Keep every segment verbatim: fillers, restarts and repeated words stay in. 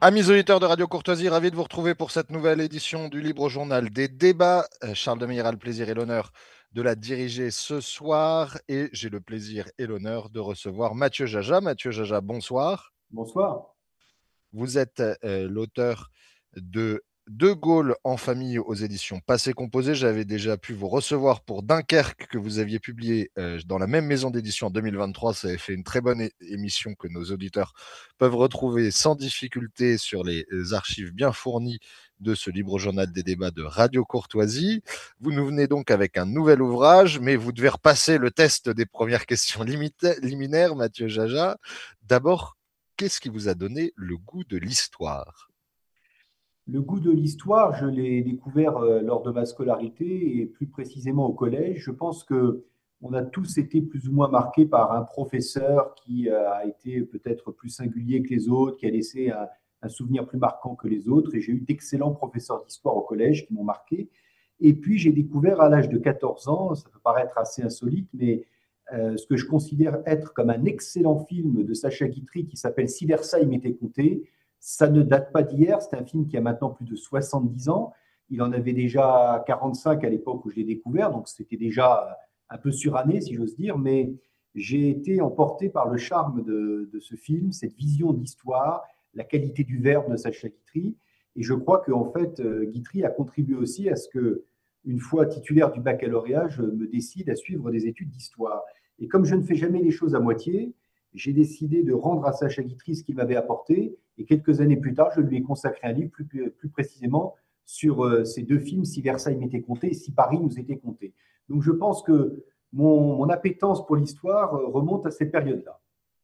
Amis auditeurs de Radio Courtoisie, ravi de vous retrouver pour cette nouvelle édition du Libre Journal des débats. Euh, Charles de Meyer a le plaisir et l'honneur de la diriger ce soir et j'ai le plaisir et l'honneur de recevoir Mathieu Jaja. Mathieu Jaja, bonsoir. Bonsoir. Vous êtes euh, l'auteur de De Gaulle en famille aux éditions Passé Composé. J'avais déjà pu vous recevoir pour Dunkerque que vous aviez publié euh, dans la même maison d'édition en deux mille vingt-trois. Ça avait fait une très bonne é- émission que nos auditeurs peuvent retrouver sans difficulté sur les euh, archives bien fournies de ce libre journal des débats de Radio Courtoisie. Vous nous venez donc avec un nouvel ouvrage, mais vous devez repasser le test des premières questions limita- liminaires, Mathieu Jaja. D'abord, qu'est-ce qui vous a donné le goût de l'histoire? Le goût de l'histoire, je l'ai découvert euh, lors de ma scolarité et plus précisément au collège. Je pense que on a tous été plus ou moins marqués par un professeur qui euh, a été peut-être plus singulier que les autres, qui a laissé un, un souvenir plus marquant que les autres. Et j'ai eu d'excellents professeurs d'histoire au collège qui m'ont marqué. Et puis j'ai découvert à l'âge de quatorze ans, ça peut paraître assez insolite, mais euh, ce que je considère être comme un excellent film de Sacha Guitry qui s'appelle Si Versailles m'était compté. Ça ne date pas d'hier, c'est un film qui a maintenant plus de soixante-dix ans. Il en avait déjà quarante-cinq à l'époque où je l'ai découvert, donc c'était déjà un peu suranné, si j'ose dire, mais j'ai été emporté par le charme de, de ce film, cette vision d'histoire, la qualité du verbe de Sacha Guitry. Et je crois qu'en fait, Guitry a contribué aussi à ce que, une fois titulaire du baccalauréat, je me décide à suivre des études d'histoire. Et comme je ne fais jamais les choses à moitié, j'ai décidé de rendre à Sacha Guitry ce qu'il m'avait apporté. Et quelques années plus tard, je lui ai consacré un livre plus, plus précisément sur euh, ces deux films, Si Versailles m'était compté et Si Paris nous était compté. Donc je pense que mon, mon appétence pour l'histoire euh, remonte à cette période-là.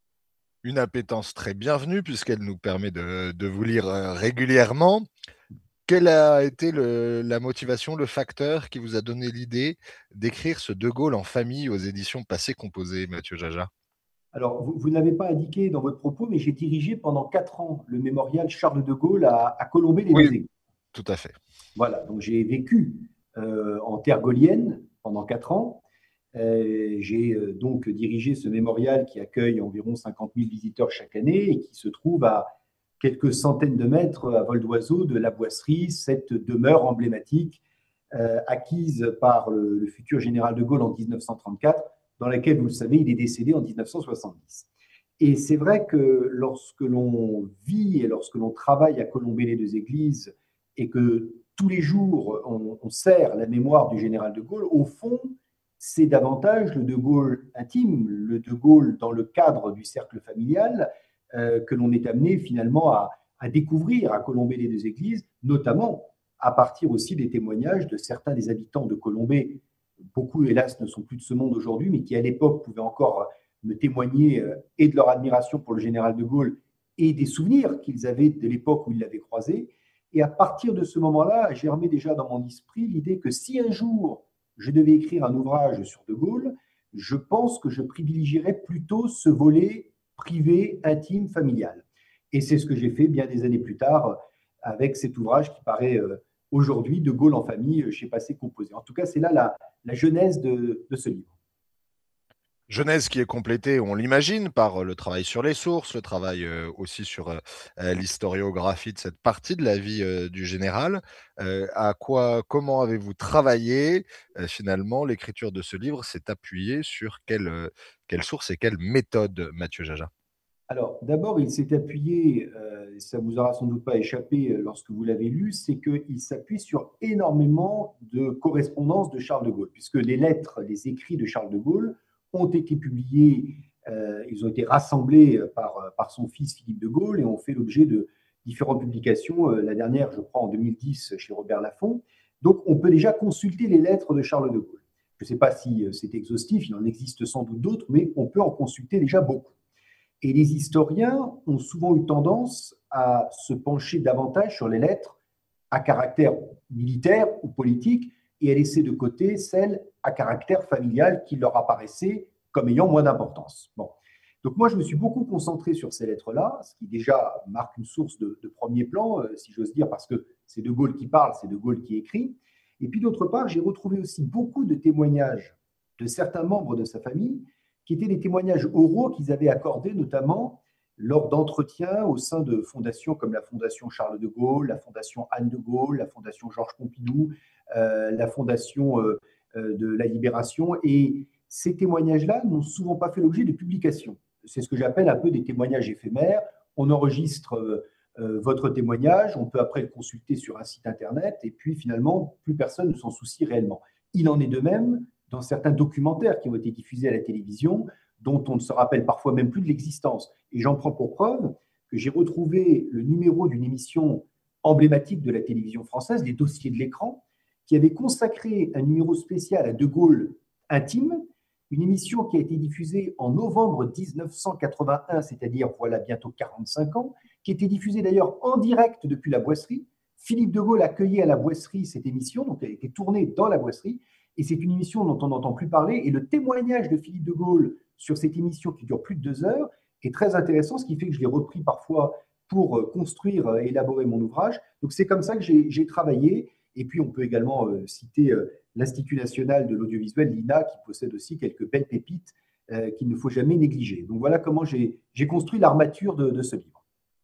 Une appétence très bienvenue puisqu'elle nous permet de, de vous lire euh, régulièrement. Quelle a été le- la motivation, le facteur qui vous a donné l'idée d'écrire ce De Gaulle en famille aux éditions Passé Composé, Mathieu Jaja? Alors, vous, vous n'avez pas indiqué dans votre propos, mais j'ai dirigé pendant quatre ans le mémorial Charles de Gaulle à, à Oui, Colombey-les-Deux-Aiguilles. tout à fait. Voilà, donc j'ai vécu euh, en terre gaulienne pendant quatre ans. Euh, j'ai euh, donc dirigé ce mémorial qui accueille environ cinquante mille visiteurs chaque année et qui se trouve à quelques centaines de mètres à vol d'oiseau de la Boisserie, cette demeure emblématique euh, acquise par le, le, futur général de Gaulle en mille neuf cent trente-quatre, dans laquelle, vous le savez, il est décédé en mille neuf cent soixante-dix. Et c'est vrai que lorsque l'on vit et lorsque l'on travaille à Colombey-les-Deux-Églises et que tous les jours on, on sert la mémoire du général de Gaulle, au fond, c'est davantage le De Gaulle intime, le De Gaulle dans le cadre du cercle familial euh, que l'on est amené finalement à, à découvrir à Colombey-les-Deux-Églises, notamment à partir aussi des témoignages de certains des habitants de Colombey. Beaucoup, hélas, ne sont plus de ce monde aujourd'hui, mais qui à l'époque pouvaient encore me témoigner euh, et de leur admiration pour le général de Gaulle et des souvenirs qu'ils avaient de l'époque où ils l'avaient croisé. Et à partir de ce moment-là, germait déjà dans mon esprit l'idée que si un jour je devais écrire un ouvrage sur de Gaulle, je pense que je privilégierais plutôt ce volet privé, intime, familial. Et c'est ce que j'ai fait bien des années plus tard avec cet ouvrage qui paraît euh, aujourd'hui, De Gaulle en famille, chez Passé Composé. En tout cas, c'est là la, la genèse de, de ce livre. Genèse qui est complétée, on l'imagine, par euh, le travail sur les sources, le travail euh, aussi sur euh, euh, l'historiographie de cette partie de la vie euh, du général. Euh, à quoi, comment avez-vous travaillé euh, finalement l'écriture de ce livre s'est appuyée sur quelle, euh, quelle source et quelle méthode, Mathieu Jaja? Alors, d'abord, il s'est appuyé, euh, ça vous aura sans doute pas échappé euh, lorsque vous l'avez lu, c'est qu'il s'appuie sur énormément de correspondances de Charles de Gaulle, puisque les lettres, les écrits de Charles de Gaulle ont été publiés, euh, ils ont été rassemblés par, par son fils Philippe de Gaulle et ont fait l'objet de différentes publications, euh, la dernière, je crois, en deux mille dix chez Robert Laffont. Donc, on peut déjà consulter les lettres de Charles de Gaulle. Je ne sais pas si euh, c'est exhaustif, il en existe sans doute d'autres, mais on peut en consulter déjà beaucoup. Et les historiens ont souvent eu tendance à se pencher davantage sur les lettres à caractère militaire ou politique et à laisser de côté celles à caractère familial qui leur apparaissaient comme ayant moins d'importance. Bon. Donc moi, je me suis beaucoup concentré sur ces lettres-là, ce qui déjà marque une source de, de premier plan, euh, si j'ose dire, parce que c'est De Gaulle qui parle, c'est De Gaulle qui écrit. Et puis d'autre part, j'ai retrouvé aussi beaucoup de témoignages de certains membres de sa famille qui étaient des témoignages oraux qu'ils avaient accordés notamment lors d'entretiens au sein de fondations comme la Fondation Charles de Gaulle, la Fondation Anne de Gaulle, la Fondation Georges Pompidou, euh, la Fondation euh, euh, de la Libération. Et ces témoignages-là n'ont souvent pas fait l'objet de publications. C'est ce que j'appelle un peu des témoignages éphémères. On enregistre euh, euh, votre témoignage, on peut après le consulter sur un site internet, et puis finalement, plus personne ne s'en soucie réellement. Il en est de même dans certains documentaires qui ont été diffusés à la télévision, dont on ne se rappelle parfois même plus de l'existence. Et j'en prends pour preuve que j'ai retrouvé le numéro d'une émission emblématique de la télévision française, Les Dossiers de l'écran, qui avait consacré un numéro spécial à De Gaulle intime, une émission qui a été diffusée en novembre dix-neuf cent quatre-vingt-un, c'est-à-dire voilà bientôt quarante-cinq ans, qui était diffusée d'ailleurs en direct depuis la Boisserie. Philippe de Gaulle accueillait à la Boisserie cette émission, donc elle a été tournée dans la Boisserie, et c'est une émission dont on n'entend plus parler, et le témoignage de Philippe de Gaulle sur cette émission qui dure plus de deux heures est très intéressant, ce qui fait que je l'ai repris parfois pour construire et élaborer mon ouvrage. Donc c'est comme ça que j'ai travaillé, et puis on peut également euh, citer euh, l'Institut national de l'audiovisuel, l'I N A, qui possède aussi quelques belles pépites euh, qu'il ne faut jamais négliger. Donc voilà comment j'ai construit l'armature de, de ce livre.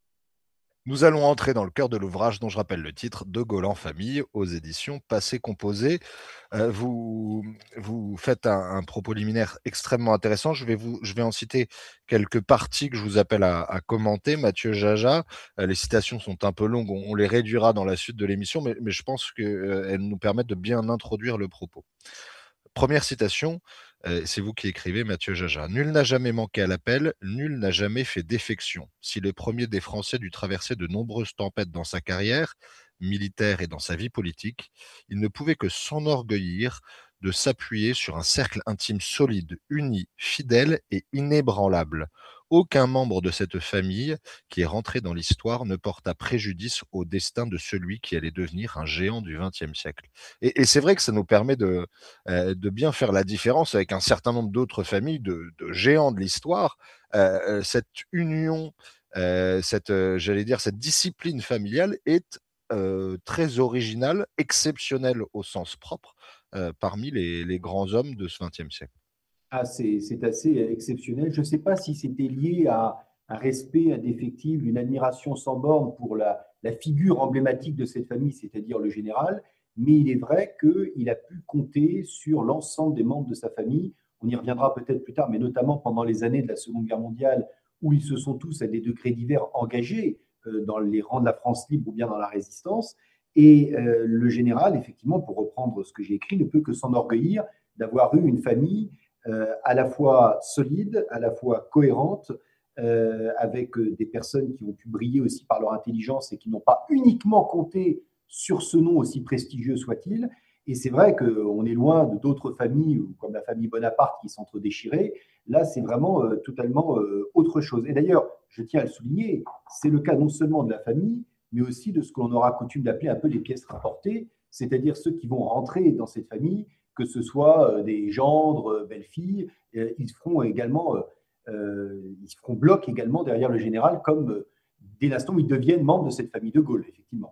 Nous allons entrer dans le cœur de l'ouvrage dont je rappelle le titre, De Gaulle en famille, aux éditions Passé Composé. Euh, vous, vous faites un, un propos liminaire extrêmement intéressant. Je vais, vous, je vais en citer quelques parties que je vous appelle à, à commenter. Mathieu Jaja, euh, les citations sont un peu longues, on, on les réduira dans la suite de l'émission, mais, mais je pense qu'elles euh, nous permettent de bien introduire le propos. Première citation, euh, c'est vous qui écrivez, Mathieu Jaja. Nul n'a jamais manqué à l'appel, nul n'a jamais fait défection. Si le premier des Français dut traverser de nombreuses tempêtes dans sa carrière militaire et dans sa vie politique, il ne pouvait que s'enorgueillir de s'appuyer sur un cercle intime solide, uni, fidèle et inébranlable. Aucun membre de cette famille qui est rentré dans l'histoire ne porta préjudice au destin de celui qui allait devenir un géant du vingtième siècle. Et, et c'est vrai que ça nous permet de, euh, de bien faire la différence avec un certain nombre d'autres familles de, de géants de l'histoire. Euh, cette union, euh, cette, euh, j'allais dire, cette discipline familiale est euh, très originale, exceptionnelle au sens propre, euh, parmi les, les grands hommes de ce vingtième siècle. Ah, c'est assez exceptionnel. Je ne sais pas si c'était lié à un respect indéfectible, une admiration sans borne pour la, la figure emblématique de cette famille, c'est-à-dire le général, mais il est vrai qu'il a pu compter sur l'ensemble des membres de sa famille. On y reviendra peut-être plus tard, mais notamment pendant les années de la Seconde Guerre mondiale, où ils se sont tous à des degrés divers engagés euh, dans les rangs de la France libre ou bien dans la résistance. Et euh, le général, effectivement, pour reprendre ce que j'ai écrit, ne peut que s'enorgueillir d'avoir eu une famille euh, à la fois solide, à la fois cohérente, euh, avec des personnes qui ont pu briller aussi par leur intelligence et qui n'ont pas uniquement compté sur ce nom aussi prestigieux soit-il. Et c'est vrai qu'on est loin de d'autres familles, comme la famille Bonaparte, qui s'entre-déchiraient. Là, c'est vraiment euh, totalement euh, autre chose. Et d'ailleurs, je tiens à le souligner, c'est le cas non seulement de la famille, mais aussi de ce que l'on aura coutume d'appeler un peu les pièces rapportées, c'est-à-dire ceux qui vont rentrer dans cette famille, que ce soit des gendres, belles-filles, ils feront également, euh, ils feront bloc également derrière le général, comme dès l'instant où ils deviennent membres de cette famille de Gaulle, effectivement.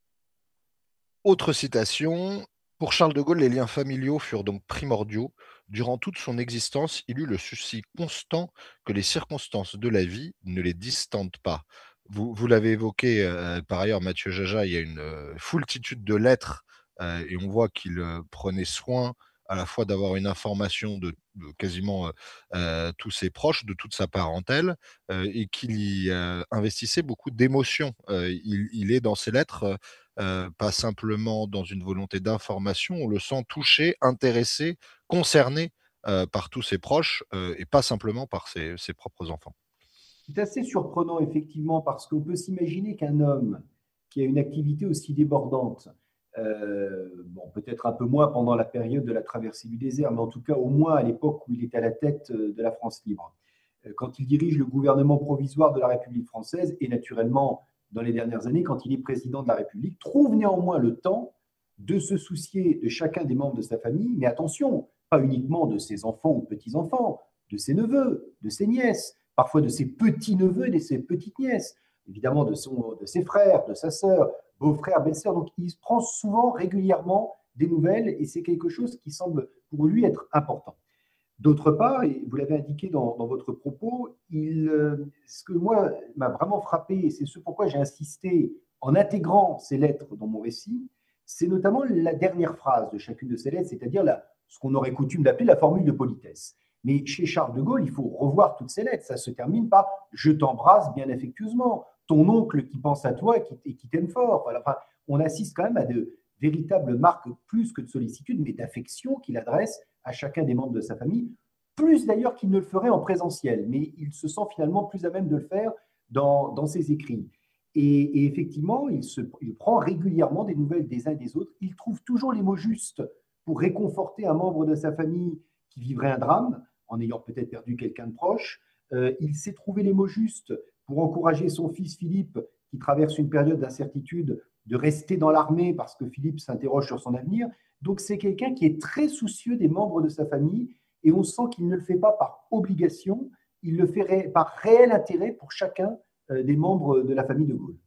Autre citation. Pour Charles de Gaulle, les liens familiaux furent donc primordiaux. Durant toute son existence, il eut le souci constant que les circonstances de la vie ne les distantent pas. Vous, vous l'avez évoqué euh, par ailleurs, Mathieu Jaja, il y a une euh, foultitude de lettres euh, et on voit qu'il euh, prenait soin à la fois d'avoir une information de, de quasiment euh, euh, tous ses proches, de toute sa parentèle, euh, et qu'il y euh, investissait beaucoup d'émotions. Euh, il, il, est dans ses lettres, euh, pas simplement dans une volonté d'information, on le sent touché, intéressé, concerné euh, par tous ses proches, euh, et pas simplement par ses, ses propres enfants. C'est assez surprenant, effectivement, parce qu'on peut s'imaginer qu'un homme qui a une activité aussi débordante, euh, bon, peut-être un peu moins pendant la période de la traversée du désert, mais en tout cas au moins à l'époque où il était à la tête de la France libre, quand il dirige le gouvernement provisoire de la République française et naturellement dans les dernières années, quand il est président de la République, trouve néanmoins le temps de se soucier de chacun des membres de sa famille, mais attention, pas uniquement de ses enfants ou petits-enfants, de ses neveux, de ses nièces, parfois de ses petits-neveux et de ses petites-nièces, évidemment de, son, de ses frères, de sa sœur, beau-frère, belle-sœur. Donc il prend souvent, régulièrement, des nouvelles et c'est quelque chose qui semble pour lui être important. D'autre part, et vous l'avez indiqué dans, dans votre propos, il, euh, ce que moi m'a vraiment frappé, et c'est ce pourquoi j'ai insisté en intégrant ces lettres dans mon récit, c'est notamment la dernière phrase de chacune de ces lettres, c'est-à-dire la, ce qu'on aurait coutume d'appeler la formule de politesse. Mais chez Charles de Gaulle, il faut revoir toutes ces lettres. Ça se termine par je t'embrasse bien affectueusement, ton oncle qui pense à toi et qui, et qui t'aime fort. Voilà. Enfin, on assiste quand même à de véritables marques plus que de sollicitude, mais d'affection qu'il adresse à chacun des membres de sa famille, plus d'ailleurs qu'il ne le ferait en présentiel, mais il se sent finalement plus à même de le faire dans, dans ses écrits. Et, et effectivement, il, se, il prend régulièrement des nouvelles des uns et des autres. Il trouve toujours les mots justes pour réconforter un membre de sa famille qui vivrait un drame, en ayant peut-être perdu quelqu'un de proche. Euh, il sait trouver les mots justes pour encourager son fils Philippe, qui traverse une période d'incertitude, de rester dans l'armée parce que Philippe s'interroge sur son avenir. Donc c'est quelqu'un qui est très soucieux des membres de sa famille et on sent qu'il ne le fait pas par obligation, il le fait ré par réel intérêt pour chacun euh, des membres de la famille de Gaulle.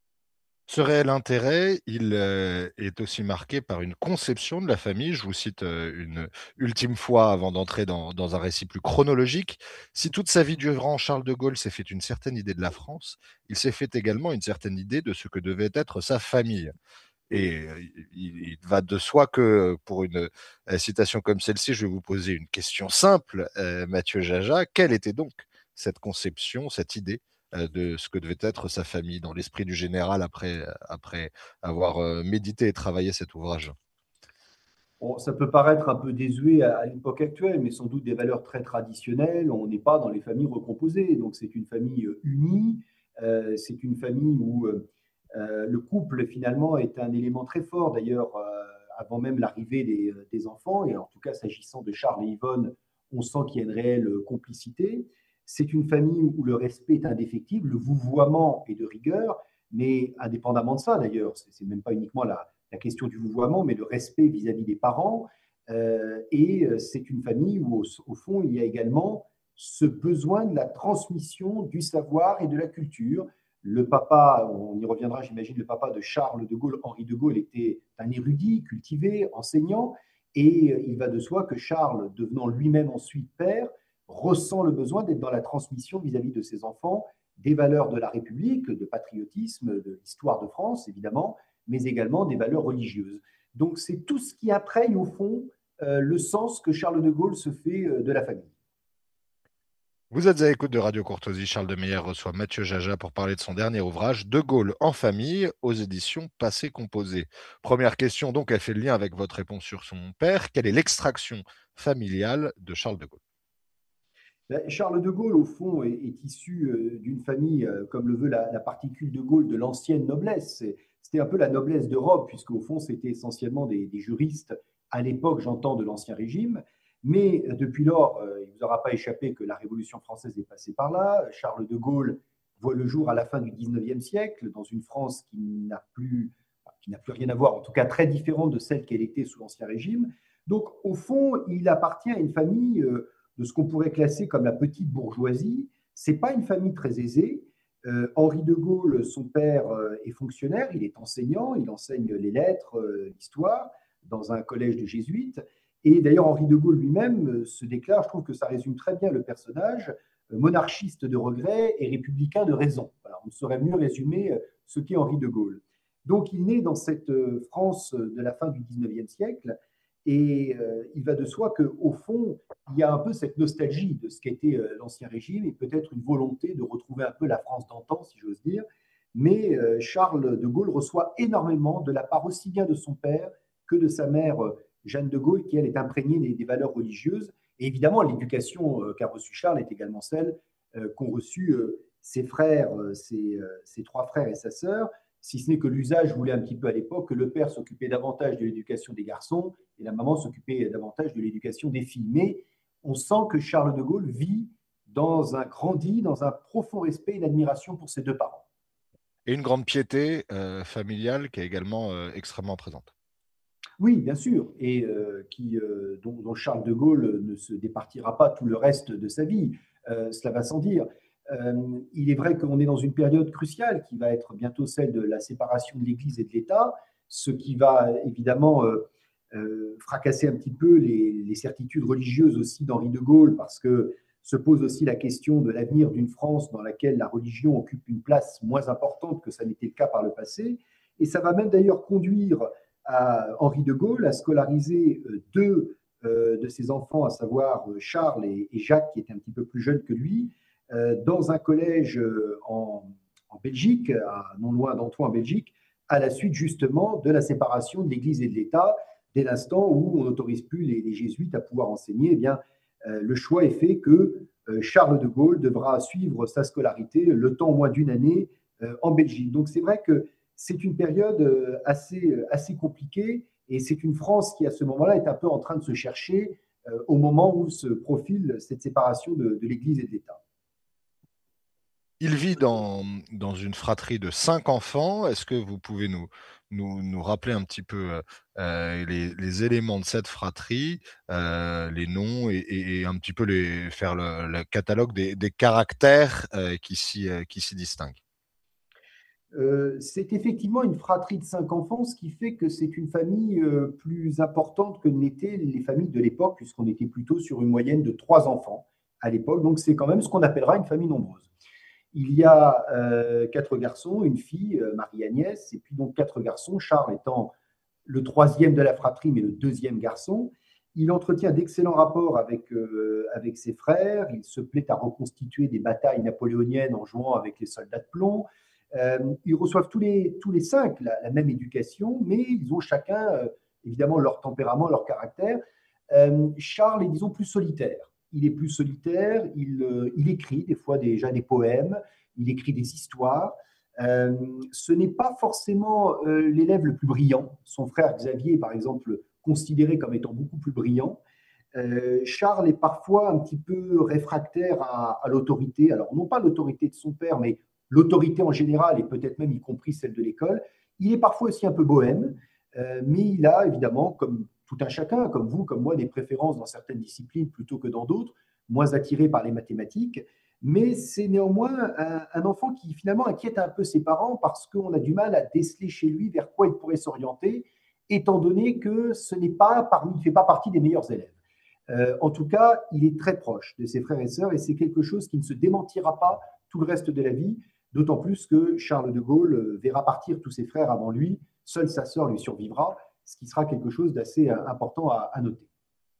Ce réel intérêt, il euh, est aussi marqué par une conception de la famille. Je vous cite euh, une ultime fois avant d'entrer dans, dans un récit plus chronologique. Si toute sa vie durant, Charles de Gaulle s'est fait une certaine idée de la France, il s'est fait également une certaine idée de ce que devait être sa famille. Et euh, il, il va de soi que pour une euh, citation comme celle-ci, je vais vous poser une question simple, euh, Mathieu Jaja. Quelle était donc cette conception, cette idée euh, de ce que devait être sa famille dans l'esprit du général après, après avoir euh, médité et travaillé cet ouvrage? Bon, ça peut paraître un peu désuet à, à l'époque actuelle, mais sans doute des valeurs très traditionnelles. On n'est pas dans les familles recomposées. Donc, c'est une famille euh, unie. Euh, c'est une famille où euh, euh, le couple, finalement, est un élément très fort. D'ailleurs, euh, avant même l'arrivée des, euh, des, enfants, et en tout cas, s'agissant de Charles et Yvonne, on sent qu'il y a une réelle euh, complicité. C'est une famille où le respect est indéfectible, le vouvoiement est de rigueur, mais indépendamment de ça, d'ailleurs, c'est même pas uniquement la la question du vouvoiement, mais le respect vis-à-vis des parents. Euh, et c'est une famille où, au, au, fond, il y a également ce besoin de la transmission du savoir et de la culture. Le papa, on y reviendra, j'imagine, le papa de Charles de Gaulle, Henri de Gaulle, était un érudit, cultivé, enseignant, et il va de soi que Charles, devenant lui-même ensuite père, ressent le besoin d'être dans la transmission vis-à-vis de ses enfants des valeurs de la République, de patriotisme, de l'histoire de France, évidemment, mais également des valeurs religieuses. Donc c'est tout ce qui imprègne au fond euh, le sens que Charles de Gaulle se fait euh, de la famille. Vous êtes à l'écoute de Radio Courtoisie. Charles de Meyer reçoit Mathieu Jaja pour parler de son dernier ouvrage, De Gaulle en famille, aux éditions Passé Composé. Première question, donc, elle fait le lien avec votre réponse sur son père. Quelle est l'extraction familiale de Charles de Gaulle? Charles de Gaulle, au fond, est, est issu euh, d'une famille, euh, comme le veut la, la, particule de Gaulle, de l'ancienne noblesse. C'était un peu la noblesse d'Europe, puisqu'au fond, c'était essentiellement des, des, juristes, à l'époque, j'entends, de l'Ancien Régime. Mais euh, depuis lors, euh, il ne vous aura pas échappé que la Révolution française est passée par là. Charles de Gaulle voit le jour à la fin du dix-neuvième siècle, dans une France qui n'a plus, qui n'a plus rien à voir, en tout cas très différente de celle qu'elle était sous l'Ancien Régime. Donc, au fond, il appartient à une famille... Euh, de ce qu'on pourrait classer comme la petite bourgeoisie. Ce n'est pas une famille très aisée. Euh, Henri de Gaulle, son père, euh, est fonctionnaire, il est enseignant, il enseigne les lettres, euh, l'histoire, dans un collège de jésuites. Et d'ailleurs, Henri de Gaulle lui-même euh, se déclare, je trouve que ça résume très bien le personnage, euh, monarchiste de regret et républicain de raison. Voilà, on ne saurait mieux résumer euh, ce qu'est Henri de Gaulle. Donc, il naît dans cette euh, France de la fin du dix-neuvième siècle. Et euh, il va de soi qu'au fond, il y a un peu cette nostalgie de ce qu'était euh, l'Ancien Régime et peut-être une volonté de retrouver un peu la France d'antan, si j'ose dire. Mais euh, Charles de Gaulle reçoit énormément de la part aussi bien de son père que de sa mère, euh, Jeanne de Gaulle, qui, elle, est imprégnée des, des valeurs religieuses. Et évidemment, l'éducation euh, qu'a reçue Charles est également celle euh, qu'ont reçue euh, ses frères, euh, ses, euh, ses trois frères et sa sœur, si ce n'est que l'usage voulait un petit peu à l'époque que le père s'occupait davantage de l'éducation des garçons et la maman s'occupait davantage de l'éducation des filles. Mais on sent que Charles de Gaulle vit dans un grandi, dans un profond respect et une admiration pour ses deux parents. Et une grande piété euh, familiale qui est également euh, extrêmement présente. Oui, bien sûr, et euh, qui, euh, dont, dont, Charles de Gaulle ne se départira pas tout le reste de sa vie, euh, cela va sans dire. Euh, il est vrai qu'on est dans une période cruciale qui va être bientôt celle de la séparation de l'Église et de l'État, ce qui va évidemment euh, euh, fracasser un petit peu les, les certitudes religieuses aussi d'Henri de Gaulle, parce que se pose aussi la question de l'avenir d'une France dans laquelle la religion occupe une place moins importante que ça n'était le cas par le passé. Et ça va même d'ailleurs conduire à Henri de Gaulle à scolariser euh, deux euh, de ses enfants, à savoir euh, Charles et, et Jacques, qui étaient un petit peu plus jeunes que lui, euh, dans un collège euh, en, en Belgique, à, non loin d'Antoine en Belgique, à la suite justement de la séparation de l'Église et de l'État. Dès l'instant où on n'autorise plus les, les jésuites à pouvoir enseigner, eh bien, euh, le choix est fait que euh, Charles de Gaulle devra suivre sa scolarité le temps au moins d'une année euh, en Belgique. Donc c'est vrai que c'est une période euh, assez, assez compliquée et c'est une France qui à ce moment-là est un peu en train de se chercher euh, au moment où se profile cette séparation de, de l'Église et de l'État. Il vit dans, dans une fratrie de cinq enfants. Est-ce que vous pouvez nous, nous, nous rappeler un petit peu euh, euh, les, les éléments de cette fratrie, euh, les noms et, et- et un petit peu les, faire le, le catalogue des, des caractères euh, qui s'y euh, qui s'y distinguent? Euh, c'est effectivement une fratrie de cinq enfants, ce qui fait que c'est une famille euh, plus importante que n'étaient les familles de l'époque, puisqu'on était plutôt sur une moyenne de trois enfants à l'époque. Donc c'est quand même ce qu'on appellera une famille nombreuse. Il y a euh, quatre garçons, une fille, euh, Marie-Agnès, et puis donc quatre garçons, Charles étant le troisième de la fratrie, mais le deuxième garçon. Il entretient d'excellents rapports avec, euh, avec ses frères. Il se plaît à reconstituer des batailles napoléoniennes en jouant avec les soldats de plomb. Euh, ils reçoivent tous les, tous les cinq la, la même éducation, mais ils ont chacun, euh, évidemment, leur tempérament, leur caractère. Euh, Charles est, disons, plus solitaire. Il est plus solitaire, il, euh, il écrit des fois déjà des poèmes, il écrit des histoires. Euh, ce n'est pas forcément euh, l'élève le plus brillant. Son frère Xavier est par exemple considéré comme étant beaucoup plus brillant. Euh, Charles est parfois un petit peu réfractaire à, à l'autorité. Alors non pas l'autorité de son père, mais l'autorité en général et peut-être même y compris celle de l'école. Il est parfois aussi un peu bohème, euh, mais il a évidemment, comme tout un chacun, comme vous, comme moi, des préférences dans certaines disciplines plutôt que dans d'autres, moins attiré par les mathématiques. Mais c'est néanmoins un, un, enfant qui finalement inquiète un peu ses parents parce qu'on a du mal à déceler chez lui vers quoi il pourrait s'orienter, étant donné que ce n'est pas parmi, il ne fait pas partie des meilleurs élèves. Euh, en tout cas, il est très proche de ses frères et sœurs et c'est quelque chose qui ne se démentira pas tout le reste de la vie, d'autant plus que Charles de Gaulle verra partir tous ses frères avant lui, seule sa sœur lui survivra, ce qui sera quelque chose d'assez important à, à noter.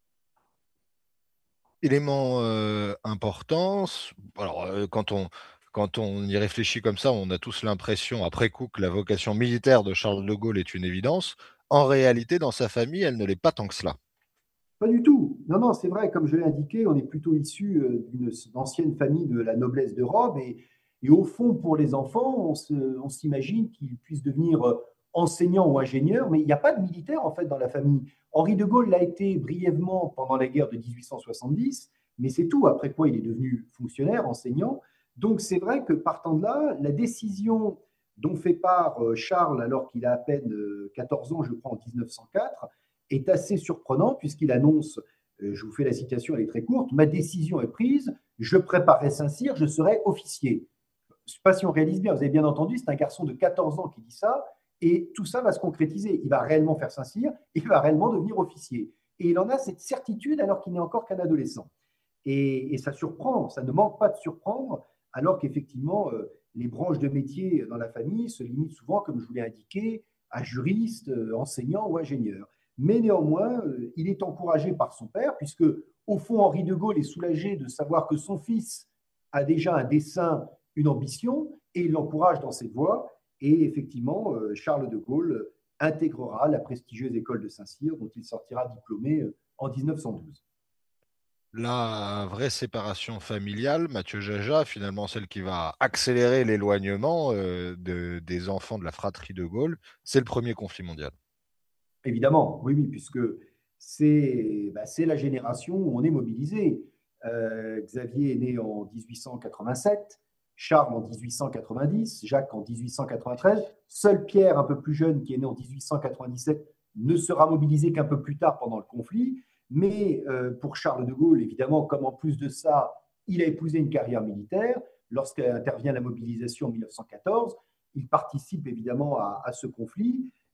Élément euh, important, alors euh, quand on, quand on y réfléchit comme ça, on a tous l'impression, après coup, que la vocation militaire de Charles de Gaulle est une évidence. En réalité, dans sa famille, elle ne l'est pas tant que cela. Pas du tout. Non, non, c'est vrai, comme je l'ai indiqué, on est plutôt issu euh, d'une ancienne famille de la noblesse de robe. Et, et au fond, pour les enfants, on, se, on s'imagine qu'ils puissent devenir euh, enseignants ou ingénieurs, mais il n'y a pas de militaire en fait dans la famille. Henri de Gaulle l'a été brièvement pendant la guerre de dix-huit cent soixante-dix, mais c'est tout. Après quoi, il est devenu fonctionnaire, enseignant. Donc c'est vrai que partant de là, la décision dont fait part euh, Charles alors qu'il a à peine euh, quatorze ans, je crois, en mille neuf cent quatre, est assez surprenant puisqu'il annonce, euh, je vous fais la citation, elle est très courte, ma décision est prise, je préparerai Saint-Cyr, je serai officier. Je ne sais pas si on réalise bien, vous avez bien entendu, c'est un garçon de quatorze ans qui dit ça, et tout ça va se concrétiser. Il va réellement faire Saint-Cyr, il va réellement devenir officier. Et il en a cette certitude alors qu'il n'est encore qu'un adolescent. Et, et, ça surprend, ça ne manque pas de surprendre, alors qu'effectivement, euh, les branches de métier dans la famille se limitent souvent, comme je vous l'ai indiqué, à juriste, euh, enseignant ou ingénieur. Mais néanmoins, euh, il est encouragé par son père, puisque, au fond, Henri de Gaulle est soulagé de savoir que son fils a déjà un dessein, une ambition, et il l'encourage dans cette voie. Et effectivement, euh, Charles de Gaulle intégrera la prestigieuse école de Saint-Cyr, dont il sortira diplômé euh, en mille neuf cent douze. La vraie séparation familiale, Mathieu Jaja, finalement celle qui va accélérer l'éloignement euh, de- des enfants de la fratrie de Gaulle, c'est le premier conflit mondial. Évidemment, oui, oui, puisque c'est bah, c'est la génération où on est mobilisé. Euh, Xavier est né en mille huit cent quatre-vingt-sept, Charles en mille huit cent quatre-vingt-dix, Jacques en mille huit cent quatre-vingt-treize. Seul Pierre, un peu plus jeune, qui est né en mille huit cent quatre-vingt-dix-sept, ne sera mobilisé qu'un peu plus tard pendant le conflit. Mais euh, pour Charles de Gaulle, évidemment, comme en plus de ça, il a épousé une carrière militaire, lorsqu'intervient la mobilisation en mille neuf cent quatorze, il participe évidemment à, à ce conflit.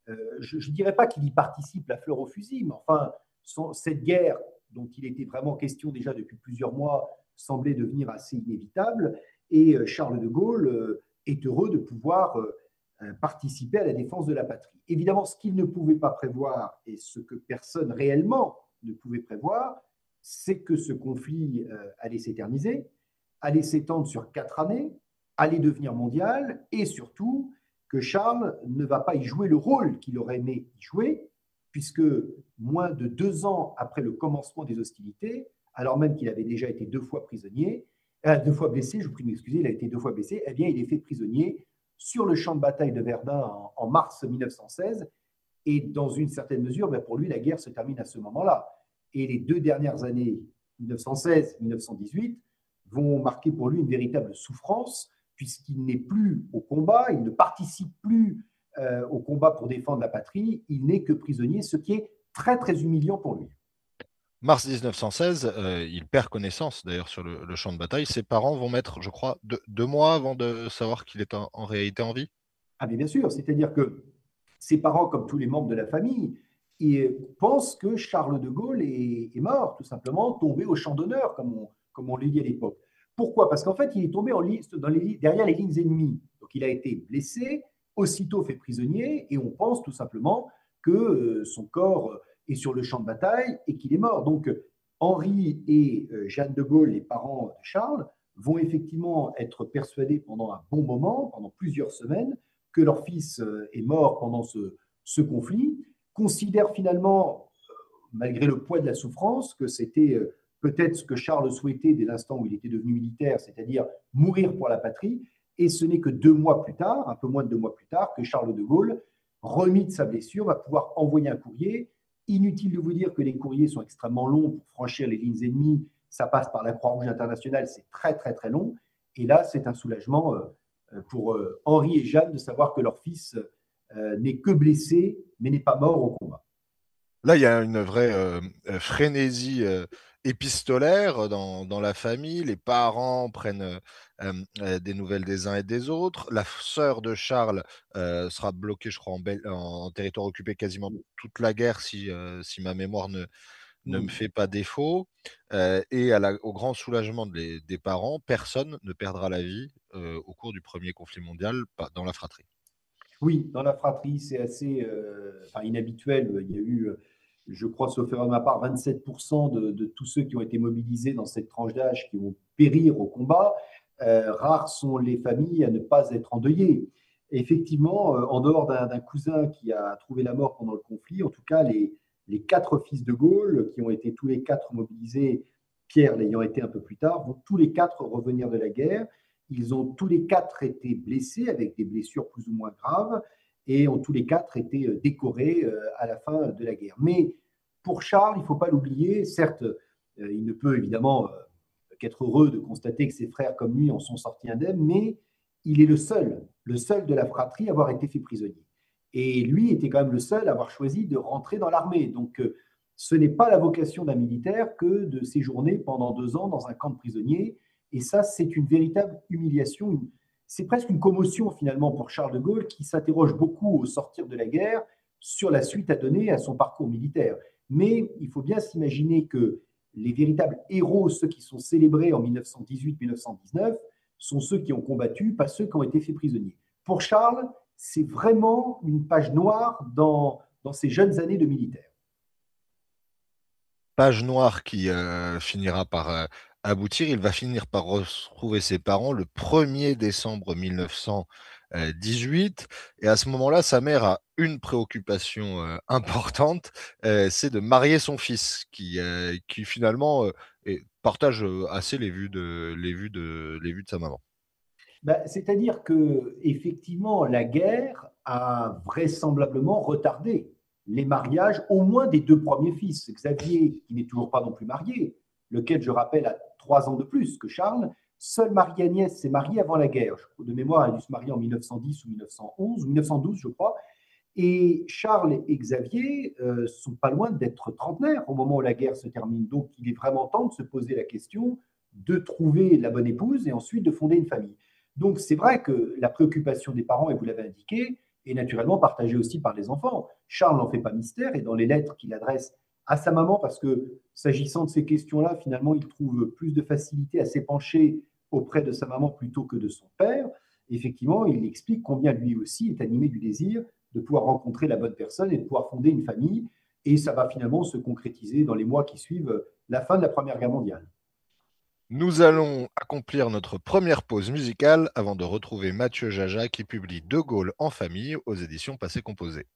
euh, je ne dirais pas qu'il y participe la fleur au fusil, mais enfin, son, cette guerre dont il était vraiment question déjà depuis plusieurs mois semblait devenir assez inévitable. Et euh, Charles de Gaulle euh, est heureux de pouvoir euh, participer à la défense de la patrie. Évidemment, ce qu'il ne pouvait pas prévoir et ce que personne réellement ne pouvait prévoir, c'est que ce conflit euh, allait s'éterniser, allait s'étendre sur quatre années, allait devenir mondial et surtout que Charles ne va pas y jouer le rôle qu'il aurait aimé y jouer, puisque moins de deux ans après le commencement des hostilités, alors même qu'il avait déjà été deux fois prisonnier, euh, deux fois blessé, je vous prie de m'excuser, il a été deux fois blessé, eh bien, il est fait prisonnier sur le champ de bataille de Verdun en, en mars mille neuf cent seize. Et dans une certaine mesure, ben pour lui, la guerre se termine à ce moment-là. Et les deux dernières années, mille neuf cent seize mille neuf cent dix-huit, vont marquer pour lui une véritable souffrance, puisqu'il n'est plus au combat, il ne participe plus euh, au combat pour défendre la patrie, il n'est que prisonnier, ce qui est très, très humiliant pour lui. Mars mille neuf cent seize, euh, il perd connaissance d'ailleurs sur le, le champ de bataille. Ses parents vont mettre, je crois, deux, deux mois avant de savoir qu'il est en, en réalité en vie. Ah, mais bien sûr, c'est-à-dire que ses parents, comme tous les membres de la famille, ils pensent que Charles de Gaulle est, est mort, tout simplement, tombé au champ d'honneur, comme on, comme on le dit à l'époque. Pourquoi? Parce qu'en fait, il est tombé en liste, dans les, derrière les lignes ennemies. Donc, il a été blessé, aussitôt fait prisonnier, et on pense tout simplement que euh, son corps est sur le champ de bataille et qu'il est mort. Donc, Henri et euh, Jeanne de Gaulle, les parents de Charles, vont effectivement être persuadés pendant un bon moment, pendant plusieurs semaines, que leur fils est mort pendant ce, ce conflit, considèrent finalement, malgré le poids de la souffrance, que c'était peut-être ce que Charles souhaitait dès l'instant où il était devenu militaire, c'est-à-dire mourir pour la patrie. Et ce n'est que deux mois plus tard, un peu moins de deux mois plus tard, que Charles de Gaulle, remis de sa blessure, va pouvoir envoyer un courrier. Inutile de vous dire que les courriers sont extrêmement longs pour franchir les lignes ennemies. Ça passe par la Croix-Rouge internationale, c'est très, très, très long. Et là, c'est un soulagement pour Henri et Jeanne de savoir que leur fils n'est que blessé, mais n'est pas mort au combat. Là, il y a une vraie euh, frénésie euh, épistolaire dans, dans la famille. Les parents prennent euh, euh, des nouvelles des uns et des autres. La sœur de Charles euh, sera bloquée, je crois, en, Bel- en, en territoire occupé quasiment toute la guerre, si, euh, si ma mémoire ne, ne me fait pas défaut. Euh, et à la- au grand soulagement des, des parents, personne ne perdra la vie euh, au cours du premier conflit mondial dans la fratrie. Oui, dans la fratrie, c'est assez euh, enfin, inhabituel. Il y a eu, je crois, sauf erreur de ma part, vingt-sept pour cent de, de tous ceux qui ont été mobilisés dans cette tranche d'âge qui vont périr au combat. Euh, rares sont les familles à ne pas être endeuillées. Et effectivement, euh, en dehors d'un cousin qui a trouvé la mort pendant le conflit, en tout cas, les, les quatre fils de Gaulle, qui ont été tous les quatre mobilisés, Pierre l'ayant été un peu plus tard, vont tous les quatre revenir de la guerre. Ils ont tous les quatre été blessés avec des blessures plus ou moins graves et ont tous les quatre été décorés à la fin de la guerre. Mais pour Charles, il ne faut pas l'oublier, certes, il ne peut évidemment qu'être heureux de constater que ses frères comme lui en sont sortis indemnes, mais il est le seul, le seul de la fratrie à avoir été fait prisonnier. Et lui était quand même le seul à avoir choisi de rentrer dans l'armée. Donc, ce n'est pas la vocation d'un militaire que de séjourner pendant deux ans dans un camp de prisonniers. Et ça, c'est une véritable humiliation. C'est presque une commotion finalement pour Charles de Gaulle qui s'interroge beaucoup au sortir de la guerre sur la suite à donner à son parcours militaire. Mais il faut bien s'imaginer que les véritables héros, ceux qui sont célébrés en mille neuf cent dix-huit mille neuf cent dix-neuf, sont ceux qui ont combattu, pas ceux qui ont été faits prisonniers. Pour Charles, c'est vraiment une page noire dans, dans ses jeunes années de militaire. Page noire qui euh, finira par euh, aboutir. Il va finir par retrouver ses parents le premier décembre mille neuf cent dix-huit. Et à ce moment-là, sa mère a une préoccupation euh, importante, euh, c'est de marier son fils, qui, euh, qui finalement euh, est- partage euh, assez les vues de, les vues de, les vues de sa maman. Ben, c'est-à-dire que effectivement, la guerre a vraisemblablement retardé les mariages, au moins des deux premiers fils. Xavier, qui n'est toujours pas non plus marié, lequel, je rappelle, a trois ans de plus que Charles. Seule Marie-Agnès s'est mariée avant la guerre. De mémoire, elle a dû se marier en mille neuf cent dix ou mille neuf cent onze, ou mille neuf cent douze, je crois. Et Charles et Xavier euh, sont pas loin d'être trentenaires au moment où la guerre se termine. Donc, il est vraiment temps de se poser la question de trouver la bonne épouse et ensuite de fonder une famille. Donc, c'est vrai que la préoccupation des parents, et vous l'avez indiqué, et naturellement partagé aussi par les enfants. Charles n'en fait pas mystère et dans les lettres qu'il adresse à sa maman, parce que s'agissant de ces questions-là, finalement, il trouve plus de facilité à s'épancher auprès de sa maman plutôt que de son père. Effectivement, il explique combien lui aussi est animé du désir de pouvoir rencontrer la bonne personne et de pouvoir fonder une famille. Et ça va finalement se concrétiser dans les mois qui suivent la fin de la Première Guerre mondiale. Nous allons accomplir notre première pause musicale avant de retrouver Mathieu Jaja qui publie De Gaulle en famille aux éditions Passé Composé.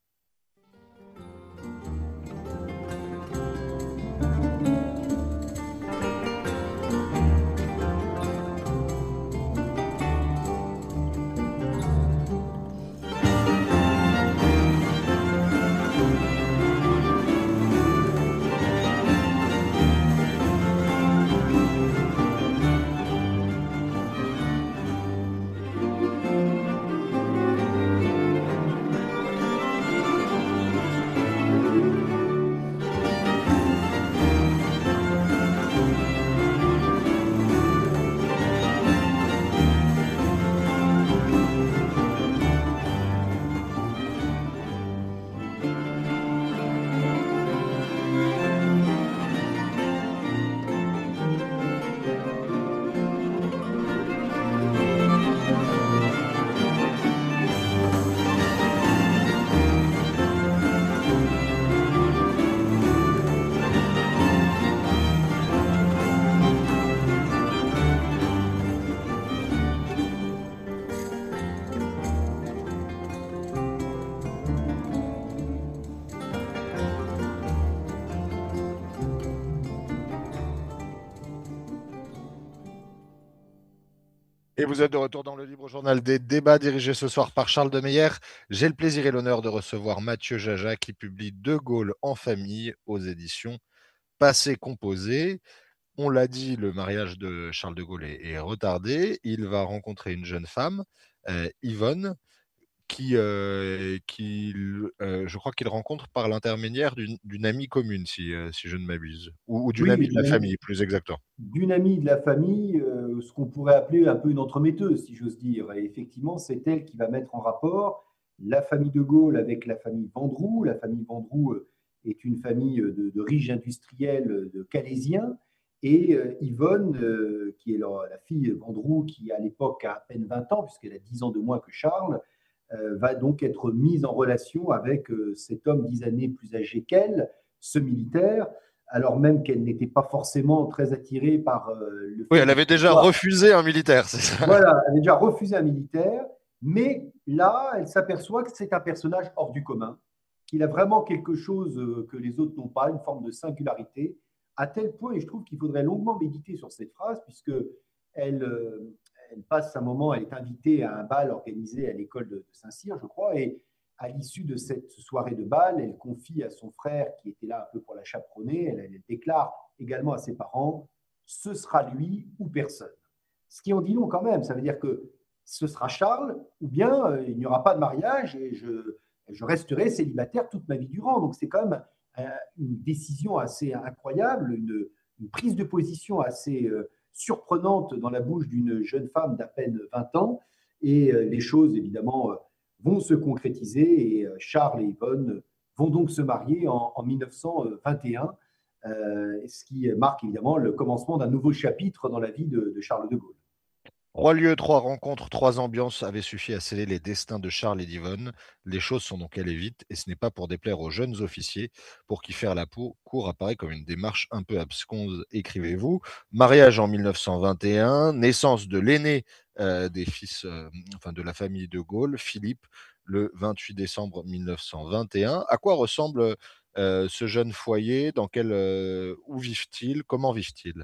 Et vous êtes de retour dans le Libre Journal des débats dirigé ce soir par Charles de Meyer. J'ai le plaisir et l'honneur de recevoir Mathieu Jaja qui publie De Gaulle en famille aux éditions Passé Composé. On l'a dit, le mariage de Charles de Gaulle est, est retardé. Il va rencontrer une jeune femme, euh, Yvonne, qui, euh, qui euh, je crois qu'il rencontre par l'intermédiaire d'une d'une amie commune, si, euh, si je ne m'abuse, ou, ou d'une Oui, amie de d'une la amie, famille, plus exactement. d'une amie de la famille, euh, ce qu'on pourrait appeler un peu une entremetteuse, si j'ose dire. Et effectivement, c'est elle qui va mettre en rapport la famille de Gaulle avec la famille Vendroux. La famille Vendroux euh, est une famille de, de riches industriels euh, de Calaisiens. Et euh, Yvonne, euh, qui est la, la fille Vendroux, qui à l'époque a à peine vingt ans, puisqu'elle a dix ans de moins que Charles, euh, va donc être mise en relation avec euh, cet homme dix années plus âgé qu'elle, ce militaire, alors même qu'elle n'était pas forcément très attirée par euh, le Oui, fait elle de avait déjà pouvoir. refusé un militaire, c'est ça. Voilà, elle avait déjà refusé un militaire, mais là, elle s'aperçoit que c'est un personnage hors du commun, qu'il a vraiment quelque chose euh, que les autres n'ont pas, une forme de singularité, à tel point, et je trouve qu'il faudrait longuement méditer sur cette phrase, puisque elle, euh, elle passe un moment, elle est invitée à un bal organisé à l'école de, de Saint-Cyr, je crois, et à l'issue de cette soirée de bal, elle confie à son frère, qui était là un peu pour la chaperonner, elle, elle déclare également à ses parents, ce sera lui ou personne. Ce qui en dit long quand même, ça veut dire que ce sera Charles, ou bien euh, il n'y aura pas de mariage et je, je resterai célibataire toute ma vie durant. Donc c'est quand même euh, une décision assez incroyable, une, une prise de position assez euh, surprenante dans la bouche d'une jeune femme d'à peine vingt ans. Et euh, les choses, évidemment, euh, vont se concrétiser et euh, Charles et Yvonne vont donc se marier en, en mille neuf cent vingt et un, euh, ce qui marque évidemment le commencement d'un nouveau chapitre dans la vie de, de Charles de Gaulle. Trois lieux, trois rencontres, trois ambiances avaient suffi à sceller les destins de Charles et d'Yvonne. Les choses sont donc allées vite, et ce n'est pas pour déplaire aux jeunes officiers, pour qui faire la peau court apparaît comme une démarche un peu absconse, écrivez-vous. Mariage en mille neuf cent vingt et un, naissance de l'aîné euh, des fils, euh, enfin de la famille de Gaulle, Philippe, le vingt-huit décembre mille neuf cent vingt et un. À quoi ressemble euh, ce jeune foyer? Dans quel, euh, où vivent-ils? Comment vivent-ils?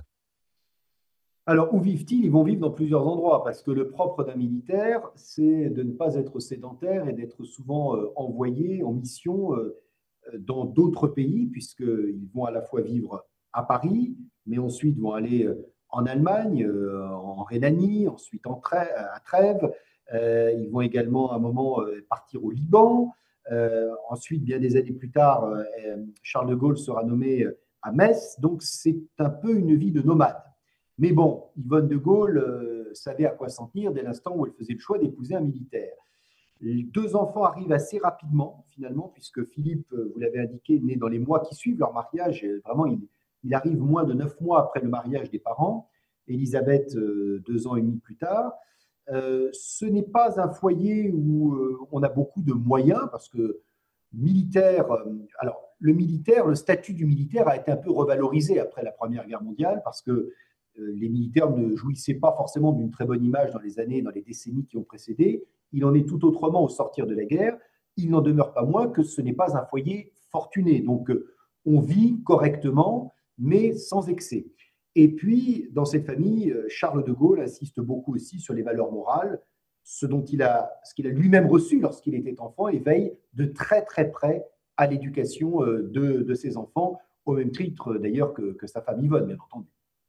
Alors, où vivent-ils? Ils vont vivre dans plusieurs endroits, parce que le propre d'un militaire, c'est de ne pas être sédentaire et d'être souvent euh, envoyé en mission euh, dans d'autres pays, puisqu'ils vont à la fois vivre à Paris, mais ensuite vont aller euh, en Allemagne, euh, en Rhénanie, ensuite en Trè- à Trèves. Euh, ils vont également à un moment euh, partir au Liban. Euh, ensuite, bien des années plus tard, euh, Charles de Gaulle sera nommé euh, à Metz. Donc, c'est un peu une vie de nomade. Mais bon, Yvonne de Gaulle euh, savait à quoi s'en tenir dès l'instant où elle faisait le choix d'épouser un militaire. Les deux enfants arrivent assez rapidement, finalement, puisque Philippe, vous l'avez indiqué, naît dans les mois qui suivent leur mariage. Vraiment, il, il arrive moins de neuf mois après le mariage des parents. Élisabeth, euh, deux ans et demi plus tard. Euh, ce n'est pas un foyer où euh, on a beaucoup de moyens, parce que militaire, euh, alors le militaire, le statut du militaire a été un peu revalorisé après la Première Guerre mondiale, parce que euh, les militaires ne jouissaient pas forcément d'une très bonne image dans les années, dans les décennies qui ont précédé. Il en est tout autrement au sortir de la guerre. Il n'en demeure pas moins que ce n'est pas un foyer fortuné. Donc, euh, on vit correctement, mais sans excès. Et puis, dans cette famille, euh, Charles de Gaulle insiste beaucoup aussi sur les valeurs morales, ce dont il a, ce qu'il a lui-même reçu lorsqu'il était enfant, et veille de très très près à l'éducation euh, de, de ses enfants, au même titre d'ailleurs que, que sa femme Yvonne, bien entendu.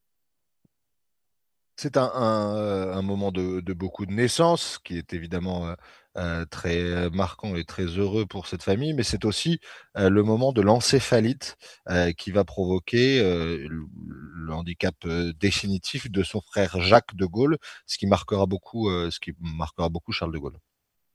C'est un, un, euh, un moment de, de beaucoup de naissances, qui est évidemment euh, euh, très marquant et très heureux pour cette famille, mais c'est aussi euh, le moment de l'encéphalite euh, qui va provoquer euh, le, le handicap euh, définitif de son frère Jacques de Gaulle, ce qui marquera beaucoup, euh, ce qui marquera beaucoup Charles de Gaulle.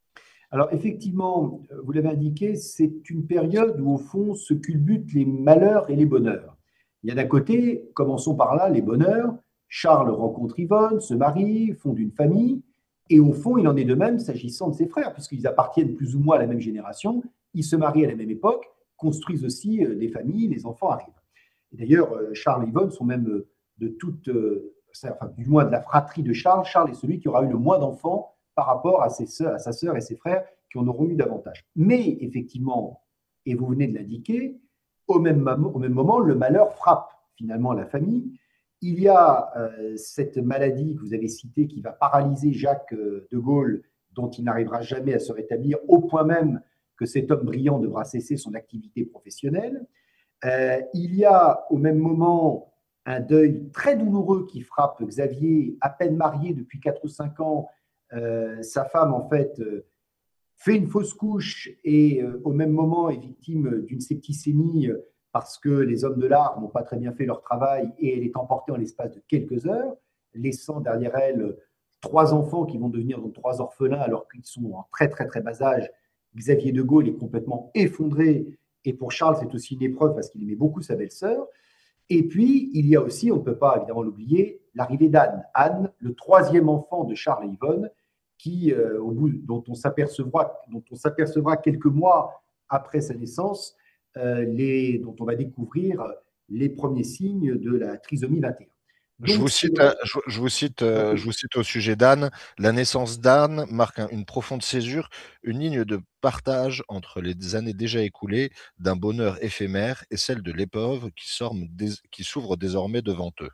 Alors effectivement, vous l'avez indiqué, c'est une période où au fond se culbutent les malheurs et les bonheurs. Il y a d'un côté, commençons par là, les bonheurs. Charles rencontre Yvonne, se marie, fonde une famille, et au fond, il en est de même s'agissant de ses frères, puisqu'ils appartiennent plus ou moins à la même génération, ils se marient à la même époque, construisent aussi euh, des familles, les enfants arrivent. Et d'ailleurs, euh, Charles et Yvonne sont même euh, de toute, euh, enfin, du moins de la fratrie de Charles. Charles est celui qui aura eu le moins d'enfants par rapport à, ses soeurs, à sa sœur et ses frères qui en auront eu davantage. Mais effectivement, et vous venez de l'indiquer, au même, au même moment, le malheur frappe finalement la famille. Il y a euh, cette maladie que vous avez citée qui va paralyser Jacques euh, de Gaulle, dont il n'arrivera jamais à se rétablir, au point même que cet homme brillant devra cesser son activité professionnelle. Euh, il y a au même moment un deuil très douloureux qui frappe Xavier, à peine marié depuis quatre ou cinq ans. Euh, sa femme, en fait, euh, fait une fausse couche et euh, au même moment est victime d'une septicémie euh, parce que les hommes de l'art n'ont pas très bien fait leur travail et elle est emportée en l'espace de quelques heures, laissant derrière elle euh, trois enfants qui vont devenir donc trois orphelins alors qu'ils sont en très très très bas âge. Xavier de Gaulle est complètement effondré et pour Charles c'est aussi une épreuve parce qu'il aimait beaucoup sa belle-sœur. Et puis, il y a aussi, on ne peut pas évidemment l'oublier, l'arrivée d'Anne. Anne, le troisième enfant de Charles et Yvonne, qui, euh, au bout, dont on s'apercevra, dont on s'apercevra quelques mois après sa naissance, euh, les, dont on va découvrir les premiers signes de la trisomie vingt et un. Je Donc, vous c'est cite, vrai. euh, je, je vous cite, euh, je vous cite au sujet d'Anne. La naissance d'Anne marque un- une profonde césure, une ligne de partage entre les années déjà écoulées d'un bonheur éphémère et celle de l'épreuve qui s'orme dés- qui s'ouvre désormais devant eux.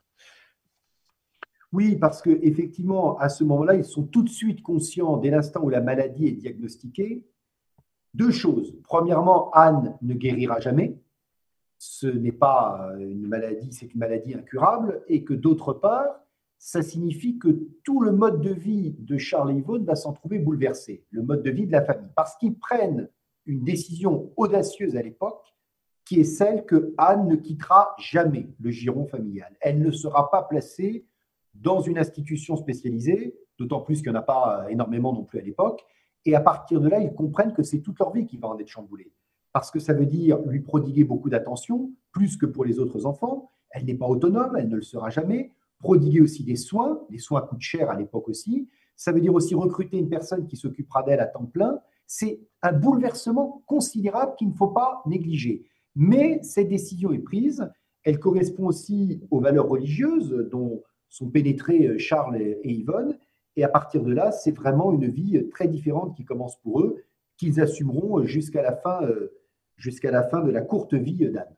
Oui, parce qu'effectivement, à ce moment-là, ils sont tout de suite conscients, dès l'instant où la maladie est diagnostiquée, deux choses. Premièrement, Anne ne guérira jamais. Ce n'est pas une maladie, c'est une maladie incurable, et que d'autre part, ça signifie que tout le mode de vie de Charles et Yvonne va s'en trouver bouleversé, le mode de vie de la famille, parce qu'ils prennent une décision audacieuse à l'époque, qui est celle que Anne ne quittera jamais le giron familial. Elle ne sera pas placée dans une institution spécialisée, d'autant plus qu'il n'y en a pas énormément non plus à l'époque, et à partir de là, ils comprennent que c'est toute leur vie qui va en être chamboulée parce que ça veut dire lui prodiguer beaucoup d'attention, plus que pour les autres enfants. Elle n'est pas autonome, elle ne le sera jamais. Prodiguer aussi des soins, les soins coûtent cher à l'époque aussi. Ça veut dire aussi recruter une personne qui s'occupera d'elle à temps plein. C'est un bouleversement considérable qu'il ne faut pas négliger. Mais cette décision est prise, elle correspond aussi aux valeurs religieuses dont sont pénétrés Charles et Yvonne. Et à partir de là, c'est vraiment une vie très différente qui commence pour eux, qu'ils assumeront jusqu'à la fin jusqu'à la fin de la courte vie d'Anne.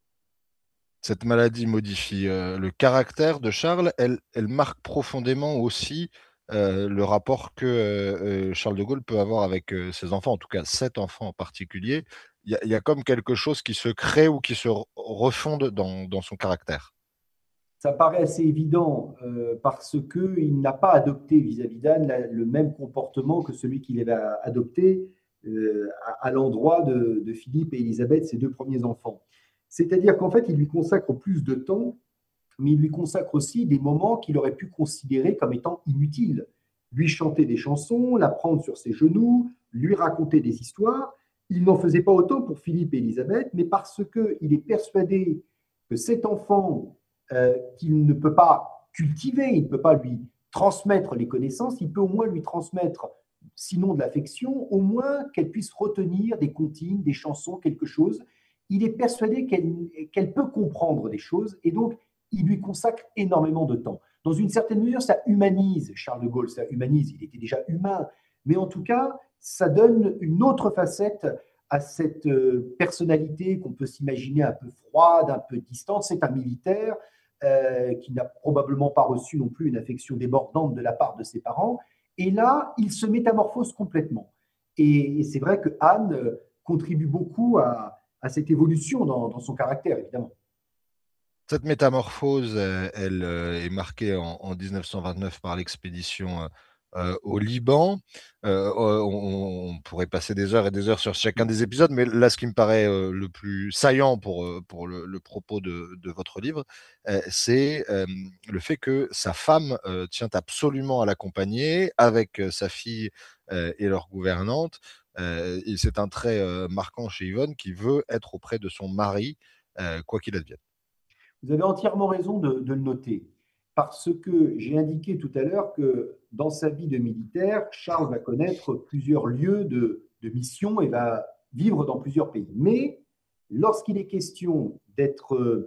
Cette maladie modifie euh, le caractère de Charles. Elle, elle marque profondément aussi euh, le rapport que euh, euh, Charles de Gaulle peut avoir avec euh, ses enfants, en tout cas sept enfants en particulier. Il y, a- il y a comme quelque chose qui se crée ou qui se re- refonde dans, dans son caractère. Ça paraît assez évident euh, parce qu'il n'a pas adopté vis-à-vis d'Anne le même comportement que celui qu'il avait adopté euh, à, à l'endroit de, de Philippe et Élisabeth, ses deux premiers enfants. C'est-à-dire qu'en fait, il lui consacre plus de temps, mais il lui consacre aussi des moments qu'il aurait pu considérer comme étant inutiles. Lui chanter des chansons, la prendre sur ses genoux, lui raconter des histoires. Il n'en faisait pas autant pour Philippe et Élisabeth, mais parce qu'il est persuadé que cet enfant euh, qu'il ne peut pas cultiver, il ne peut pas lui transmettre les connaissances, il peut au moins lui transmettre, sinon de l'affection, au moins qu'elle puisse retenir des comptines, des chansons, quelque chose. Il est persuadé qu'elle qu'elle peut comprendre des choses et donc il lui consacre énormément de temps. Dans une certaine mesure, ça humanise Charles de Gaulle, ça humanise, il était déjà humain, mais en tout cas, ça donne une autre facette à cette euh, personnalité qu'on peut s'imaginer un peu froide, un peu distante. C'est un militaire euh, qui n'a probablement pas reçu non plus une affection débordante de la part de ses parents. Et là, il se métamorphose complètement. Et, et c'est vrai que Anne euh, contribue beaucoup à, à cette évolution dans, dans, son caractère, évidemment. Cette métamorphose, euh, elle euh, est marquée en, en mille neuf cent vingt-neuf par l'expédition euh, au Liban. Euh, on, on, pourrait passer des heures et des heures sur chacun des épisodes, mais là, ce qui me paraît euh, le plus saillant pour, euh, pour le, le propos de, de, votre livre, euh, c'est euh, le fait que sa femme euh, tient absolument à l'accompagner avec euh, sa fille euh, et leur gouvernante. Euh, et c'est un trait euh, marquant chez Yvonne qui veut être auprès de son mari, euh, quoi qu'il advienne. Vous avez entièrement raison de, de le noter, parce que j'ai indiqué tout à l'heure que dans sa vie de militaire, Charles va connaître plusieurs lieux de, de mission et va vivre dans plusieurs pays. Mais lorsqu'il est question d'être,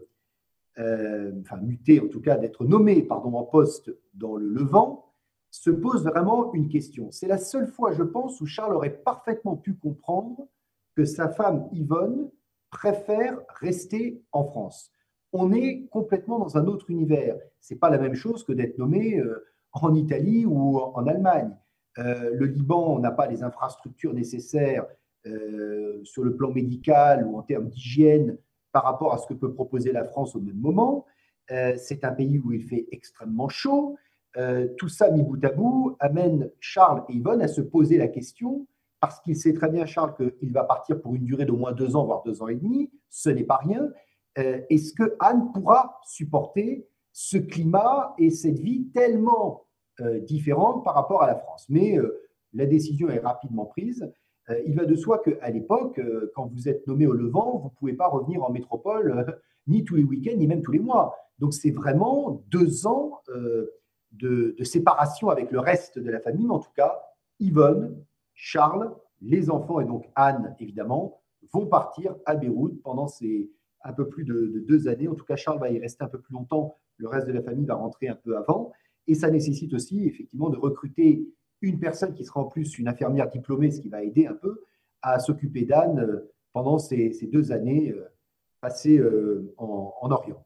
euh, enfin muté en tout cas, d'être nommé pardon, en poste dans le Levant, se pose vraiment une question. C'est la seule fois, je pense, où Charles aurait parfaitement pu comprendre que sa femme Yvonne préfère rester en France. On est complètement dans un autre univers. C'est pas la même chose que d'être nommé euh, en Italie ou en Allemagne. Euh, le Liban n'a pas les infrastructures nécessaires euh, sur le plan médical ou en termes d'hygiène par rapport à ce que peut proposer la France au même moment. Euh, c'est un pays où il fait extrêmement chaud. Euh, tout ça mis bout à bout amène Charles et Yvonne à se poser la question, parce qu'il sait très bien, Charles, qu'il va partir pour une durée d'au moins deux ans, voire deux ans et demi. Ce n'est pas rien. Euh, est-ce que Anne pourra supporter ce climat et cette vie tellement euh, différente par rapport à la France? Mais euh, la décision est rapidement prise. Euh, il va de soi qu'à l'époque, euh, quand vous êtes nommé au Levant, vous ne pouvez pas revenir en métropole euh, ni tous les week-ends, ni même tous les mois. Donc c'est vraiment deux ans euh, de, de séparation avec le reste de la famille. Mais en tout cas, Yvonne, Charles, les enfants et donc Anne, évidemment, vont partir à Beyrouth pendant ces un peu plus de, de, deux années. En tout cas, Charles va y rester un peu plus longtemps. Le reste de la famille va rentrer un peu avant. Et ça nécessite aussi, effectivement, de recruter une personne qui sera en plus une infirmière diplômée, ce qui va aider un peu à s'occuper d'Anne pendant ces, ces, deux années euh, passées euh, en, en, Orient.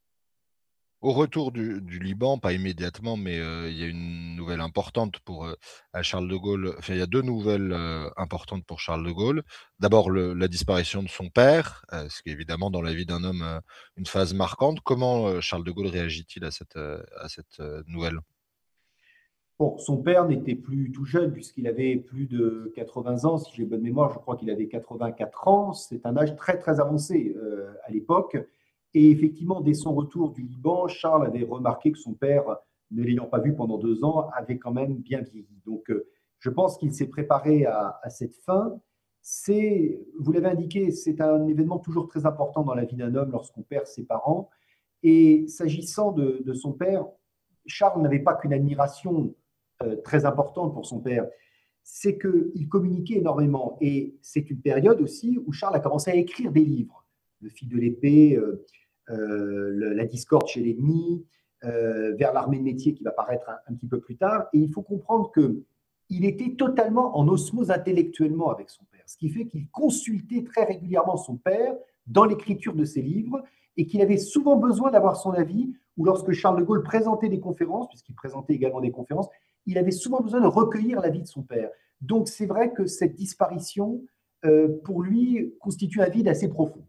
Au retour du, du, Liban, pas immédiatement, mais euh, il y a une nouvelle importante pour euh, Charles de Gaulle. Enfin, il y a deux nouvelles euh, importantes pour Charles de Gaulle. D'abord, le, la disparition de son père, euh, ce qui est évidemment dans la vie d'un homme euh, une phase marquante. Comment euh, Charles de Gaulle réagit-il à cette, euh, à cette euh, nouvelle? Bon, son père n'était plus tout jeune puisqu'il avait plus de quatre-vingts ans, si j'ai bonne mémoire, je crois qu'il avait quatre-vingt-quatre ans. C'est un âge très très avancé euh, à l'époque. Et effectivement, dès son retour du Liban, Charles avait remarqué que son père, ne l'ayant pas vu pendant deux ans, avait quand même bien vieilli. Donc, euh, je pense qu'il s'est préparé à, à cette fin. C'est, vous l'avez indiqué, c'est un événement toujours très important dans la vie d'un homme lorsqu'on perd ses parents. Et s'agissant de, de son père, Charles n'avait pas qu'une admiration euh, très importante pour son père, c'est qu'il communiquait énormément. Et c'est une période aussi où Charles a commencé à écrire des livres. Le fil de l'épée, euh, euh, la discorde chez l'ennemi, euh, vers l'armée de métier qui va paraître un, un, petit peu plus tard. Et il faut comprendre qu'il était totalement en osmose intellectuellement avec son père, ce qui fait qu'il consultait très régulièrement son père dans l'écriture de ses livres et qu'il avait souvent besoin d'avoir son avis, ou lorsque Charles de Gaulle présentait des conférences, puisqu'il présentait également des conférences, il avait souvent besoin de recueillir l'avis de son père. Donc c'est vrai que cette disparition, euh, pour lui, constitue un vide assez profond.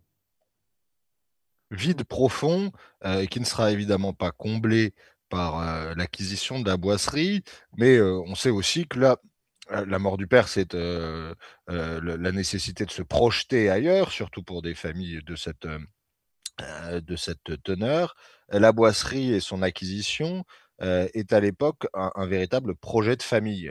Vide profond, euh, qui ne sera évidemment pas comblé par euh, l'acquisition de la boisserie, mais euh, on sait aussi que là, la mort du père, c'est euh, euh, la nécessité de se projeter ailleurs, surtout pour des familles de cette, euh, de cette teneur. La boisserie et son acquisition euh, est à l'époque un, un véritable projet de famille.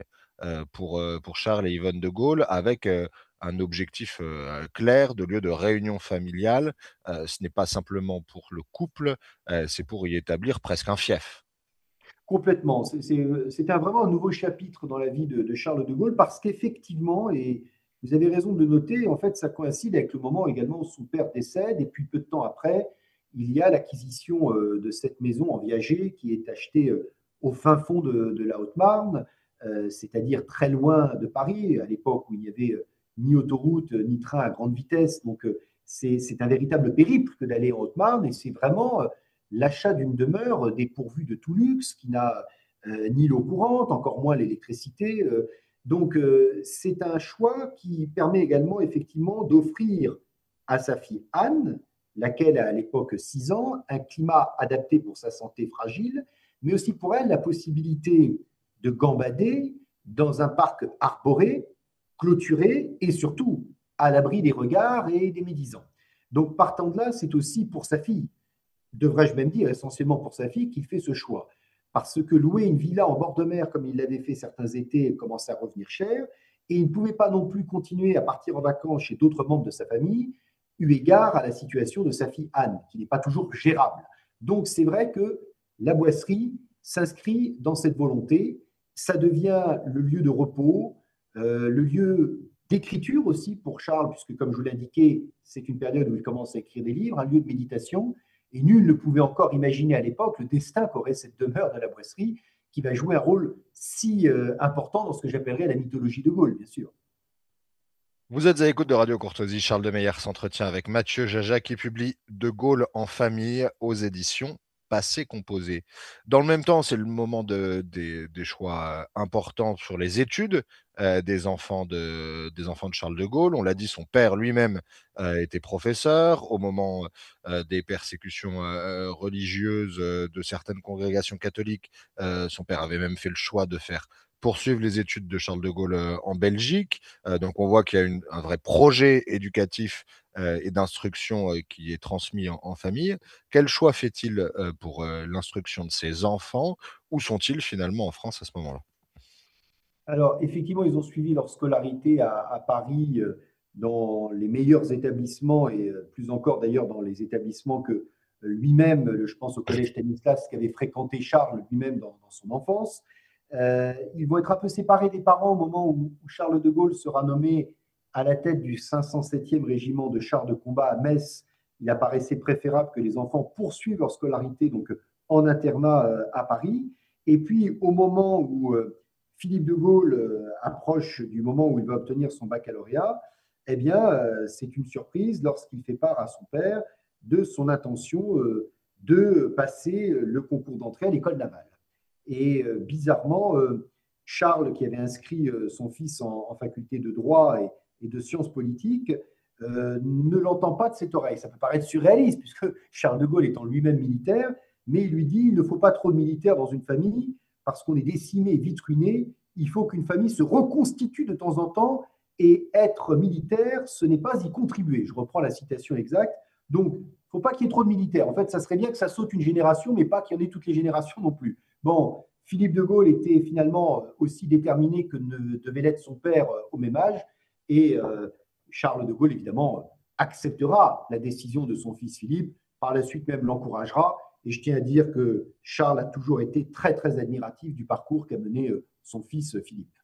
euh, pour, euh, pour Charles et Yvonne de Gaulle, avec euh, un objectif euh, clair de lieu de réunion familiale. Euh, ce n'est pas simplement pour le couple, euh, c'est pour y établir presque un fief. Complètement. C'est c'est- c'est un, vraiment un nouveau chapitre dans la vie de, de Charles de Gaulle parce qu'effectivement, et vous avez raison de le noter, en fait, ça coïncide avec le moment également où son père décède et puis peu de temps après, il y a l'acquisition euh, de cette maison en Viager qui est achetée euh, au fin fond de, de la Haute-Marne, euh, c'est-à-dire très loin de Paris, à l'époque où il n'y avait euh, ni autoroute euh, ni train à grande vitesse. Donc, euh, c'est c'est un véritable périple que d'aller en Haute-Marne et c'est vraiment euh, l'achat d'une demeure dépourvue de tout luxe, qui n'a euh, ni l'eau courante, encore moins l'électricité. Euh, donc, euh, c'est un choix qui permet également effectivement d'offrir à sa fille Anne, laquelle a à l'époque six ans, un climat adapté pour sa santé fragile, mais aussi pour elle la possibilité de gambader dans un parc arboré, clôturé et surtout à l'abri des regards et des médisants. Donc, partant de là, c'est aussi pour sa fille, devrais-je même dire essentiellement pour sa fille, qu'il fait ce choix. Parce que louer une villa en bord de mer, comme il l'avait fait certains étés, commençait à revenir cher, et il ne pouvait pas non plus continuer à partir en vacances chez d'autres membres de sa famille, eu égard à la situation de sa fille Anne, qui n'est pas toujours gérable. Donc c'est vrai que la boisserie s'inscrit dans cette volonté, ça devient le lieu de repos, euh, le lieu d'écriture aussi pour Charles, puisque comme je vous l'indiquais, c'est une période où il commence à écrire des livres, un lieu de méditation, et nul ne pouvait encore imaginer à l'époque le destin qu'aurait cette demeure de la Boisserie, qui va jouer un rôle si euh, important dans ce que j'appellerais la mythologie de Gaulle, bien sûr. Vous êtes à l'écoute de Radio Courtoisie. Charles de Meyer s'entretient avec Mathieu Jaja qui publie De Gaulle en famille aux éditions Passé Composé. Dans le même temps, c'est le moment de, des, des choix importants sur les études euh, des, enfants de, des enfants de Charles de Gaulle. On l'a dit, son père lui-même euh, était professeur. Au moment euh, des persécutions euh, religieuses euh, de certaines congrégations catholiques, euh, son père avait même fait le choix de faire poursuivre les études de Charles de Gaulle euh, en Belgique. Euh, donc on voit qu'il y a une, un vrai projet éducatif euh, et d'instruction euh, qui est transmis en, en famille. Quel choix fait-il euh, pour euh, l'instruction de ses enfants? Où sont-ils finalement en France à ce moment-là? Alors, effectivement, ils ont suivi leur scolarité à, à Paris euh, dans les meilleurs établissements et euh, plus encore d'ailleurs dans les établissements que lui-même, le- je pense au collège Stanislas, qu'avait fréquenté Charles lui-même dans, dans son enfance. Euh, ils vont être un peu séparés des parents au moment où, où Charles de Gaulle sera nommé à la tête du cinq cent septième régiment de chars de combat à Metz. Il apparaissait préférable que les enfants poursuivent leur scolarité donc en internat euh, à Paris. Et puis, au moment où euh, Philippe de Gaulle euh, approche du moment où il va obtenir son baccalauréat, eh bien, euh, c'est une surprise lorsqu'il fait part à son père de son intention euh, de passer le concours d'entrée à l'école navale. Et euh, bizarrement, euh, Charles, qui avait inscrit euh, son fils en, en faculté de droit et, et de sciences politiques, euh, ne l'entend pas de cette oreille. Ça peut paraître surréaliste, puisque Charles de Gaulle étant lui-même militaire, mais il lui dit il ne faut pas trop de militaires dans une famille, parce qu'on est décimé, vite ruiné. Il faut qu'une famille se reconstitue de temps en temps, et être militaire, ce n'est pas y contribuer. Je reprends la citation exacte. Donc, il ne faut pas qu'il y ait trop de militaires. En fait, ça serait bien que ça saute une génération, mais pas qu'il y en ait toutes les générations non plus. Bon, Philippe de Gaulle était finalement aussi déterminé que ne devait l'être son père au même âge, et euh, Charles de Gaulle, évidemment, acceptera la décision de son fils Philippe, par la suite même l'encouragera, et je tiens à dire que Charles a toujours été très, très admiratif du parcours qu'a mené son fils Philippe.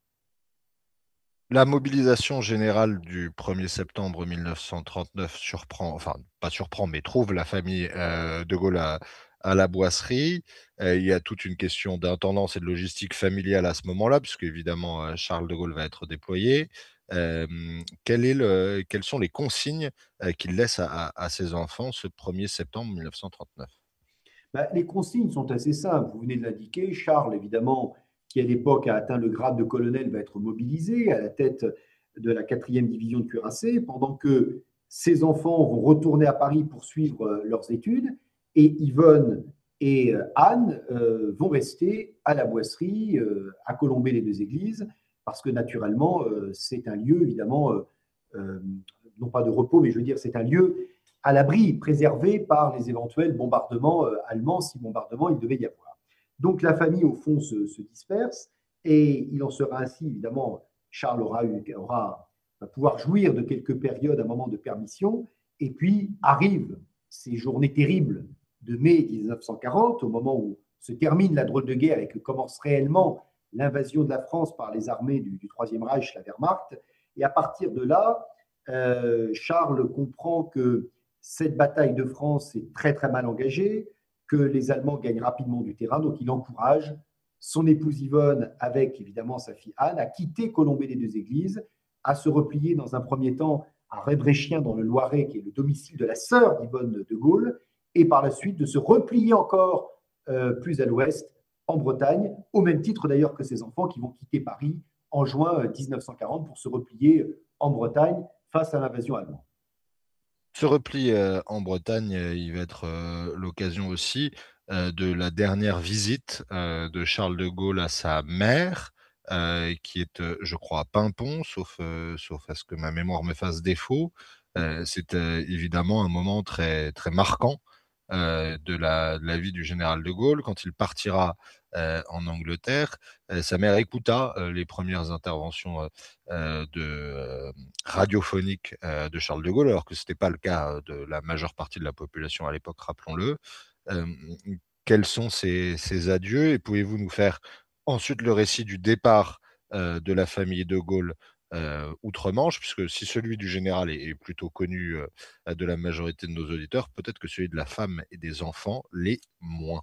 La mobilisation générale du premier septembre mille neuf cent trente-neuf surprend, enfin pas surprend, mais trouve la famille euh, de Gaulle à, à la Boisserie. Euh, il y a toute une question d'intendance et de logistique familiale à ce moment-là, puisque évidemment euh, Charles de Gaulle va être déployé. Euh, quel est le, quelles sont les consignes euh, qu'il laisse à, à, à ses enfants ce premier septembre mille neuf cent trente-neuf? Ben, les consignes sont assez simples. Vous venez de l'indiquer. Charles, évidemment, qui à l'époque a atteint le grade de colonel, va être mobilisé à la tête de la quatrième division de cuirassés, pendant que ses enfants vont retourner à Paris pour suivre euh, leurs études, et Yvonne et euh, Anne euh, vont rester à la Boisserie, euh, à Colomber les deux églises, parce que naturellement, euh, c'est un lieu, évidemment, euh, euh, non pas de repos, mais je veux dire, c'est un lieu à l'abri, préservé par les éventuels bombardements euh, allemands, si bombardement il devait y avoir. Donc la famille, au fond, se, se disperse, Et il en sera ainsi, évidemment, Charles aura, eu, aura va pouvoir jouir de quelques périodes, un moment de permission, et puis arrivent ces journées terribles de mai mille neuf cent quarante, au moment où se termine la drôle de guerre et que commence réellement l'invasion de la France par les armées du, du Troisième Reich, la Wehrmacht. Et à partir de là, euh, Charles comprend que cette bataille de France est très très mal engagée, que les Allemands gagnent rapidement du terrain, donc il encourage son épouse Yvonne, avec évidemment sa fille Anne, à quitter Colombey des Deux Églises, à se replier dans un premier temps à Rebréchien dans le Loiret, qui est le domicile de la sœur d'Yvonne de Gaulle, et par la suite de se replier encore euh, plus à l'ouest, en Bretagne, au même titre d'ailleurs que ses enfants qui vont quitter Paris en juin mille neuf cent quarante pour se replier en Bretagne face à l'invasion allemande. Ce repli euh, en Bretagne, euh, il va être euh, l'occasion aussi euh, de la dernière visite euh, de Charles de Gaulle à sa mère, euh, qui est, euh, je crois, à Paimpont, sauf, euh, sauf à ce que ma mémoire me fasse défaut. Euh, c'est euh, évidemment un moment très, très marquant euh, de la, de la vie du général de Gaulle. Quand il partira euh, en Angleterre, euh, sa mère écouta euh, les premières interventions euh, euh, de euh, radiophoniques euh, de Charles de Gaulle, alors que ce n'était pas le cas de la majeure partie de la population à l'époque, rappelons-le. Euh, quels sont ces, ces adieux et pouvez-vous nous faire ensuite le récit du départ euh, de la famille de Gaulle euh, outre-Manche, puisque si celui du général est, est plutôt connu euh, de la majorité de nos auditeurs, peut-être que celui de la femme et des enfants l'est moins.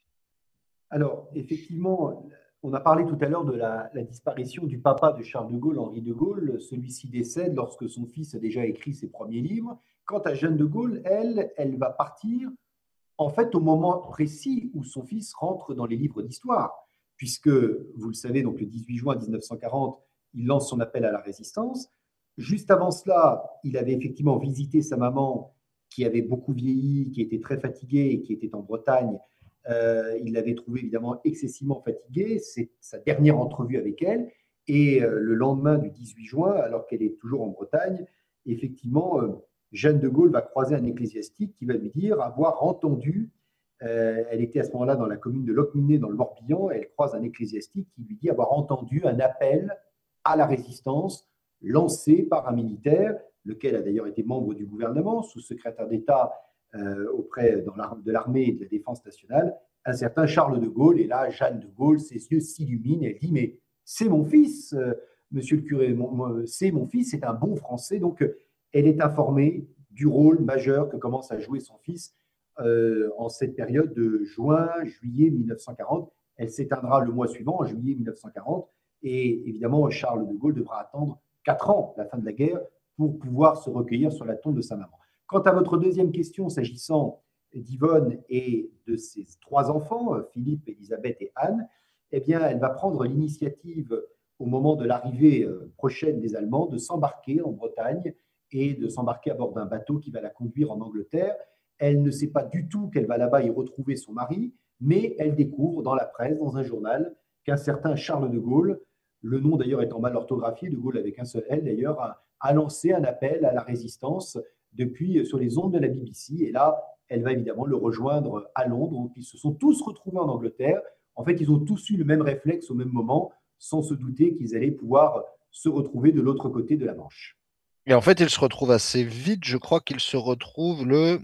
Alors, effectivement, on a parlé tout à l'heure de la, la, disparition du papa de Charles de Gaulle, Henri de Gaulle. Celui-ci décède lorsque son fils a déjà écrit ses premiers livres. Quant à Jeanne de Gaulle, elle, elle va partir en fait au moment précis où son fils rentre dans les livres d'histoire, puisque, vous le savez, donc le dix-huit juin mille neuf cent quarante, il lance son appel à la résistance. Juste avant cela, il avait effectivement visité sa maman qui avait beaucoup vieilli, qui était très fatiguée et qui était en Bretagne. Euh, il l'avait trouvée évidemment excessivement fatiguée. C'est sa dernière entrevue avec elle. Et euh, le lendemain du dix-huit juin, alors qu'elle est toujours en Bretagne, effectivement, euh, Jeanne de Gaulle va croiser un ecclésiastique qui va lui dire avoir entendu, euh, elle était à ce moment-là dans la commune de Locminé, dans le Morbihan, elle croise un ecclésiastique qui lui dit avoir entendu un appel à la résistance lancé par un militaire, lequel a d'ailleurs été membre du gouvernement, sous-secrétaire d'État euh, auprès de l'armée et de la défense nationale, un certain Charles de Gaulle. Et là, Jeanne de Gaulle, ses yeux s'illuminent, elle dit, mais c'est mon fils, euh, monsieur le curé, c'est mon fils, c'est un bon Français. Donc, elle est informée du rôle majeur que commence à jouer son fils euh, en cette période de juin-juillet mille neuf cent quarante. Elle s'éteindra le mois suivant, en juillet mille neuf cent quarante, et évidemment, Charles de Gaulle devra attendre quatre ans, la fin de la guerre, pour pouvoir se recueillir sur la tombe de sa maman. Quant à votre deuxième question, s'agissant d'Yvonne et de ses trois enfants, Philippe, Elisabeth et Anne, eh bien, elle va prendre l'initiative au moment de l'arrivée prochaine des Allemands de s'embarquer en Bretagne et de s'embarquer à bord d'un bateau qui va la conduire en Angleterre. Elle ne sait pas du tout qu'elle va là-bas y retrouver son mari, mais elle découvre dans la presse, dans un journal, qu'un certain Charles de Gaulle, le nom d'ailleurs étant mal orthographié, de Gaulle avec un seul L d'ailleurs, a, a lancé un appel à la résistance depuis sur les ondes de la B B C. Et là, elle va évidemment le rejoindre à Londres. Donc, ils se sont tous retrouvés en Angleterre. En fait, ils ont tous eu le même réflexe au même moment, sans se douter qu'ils allaient pouvoir se retrouver de l'autre côté de la Manche. Et en fait, il se retrouve assez vite. Je crois qu'il se retrouve le,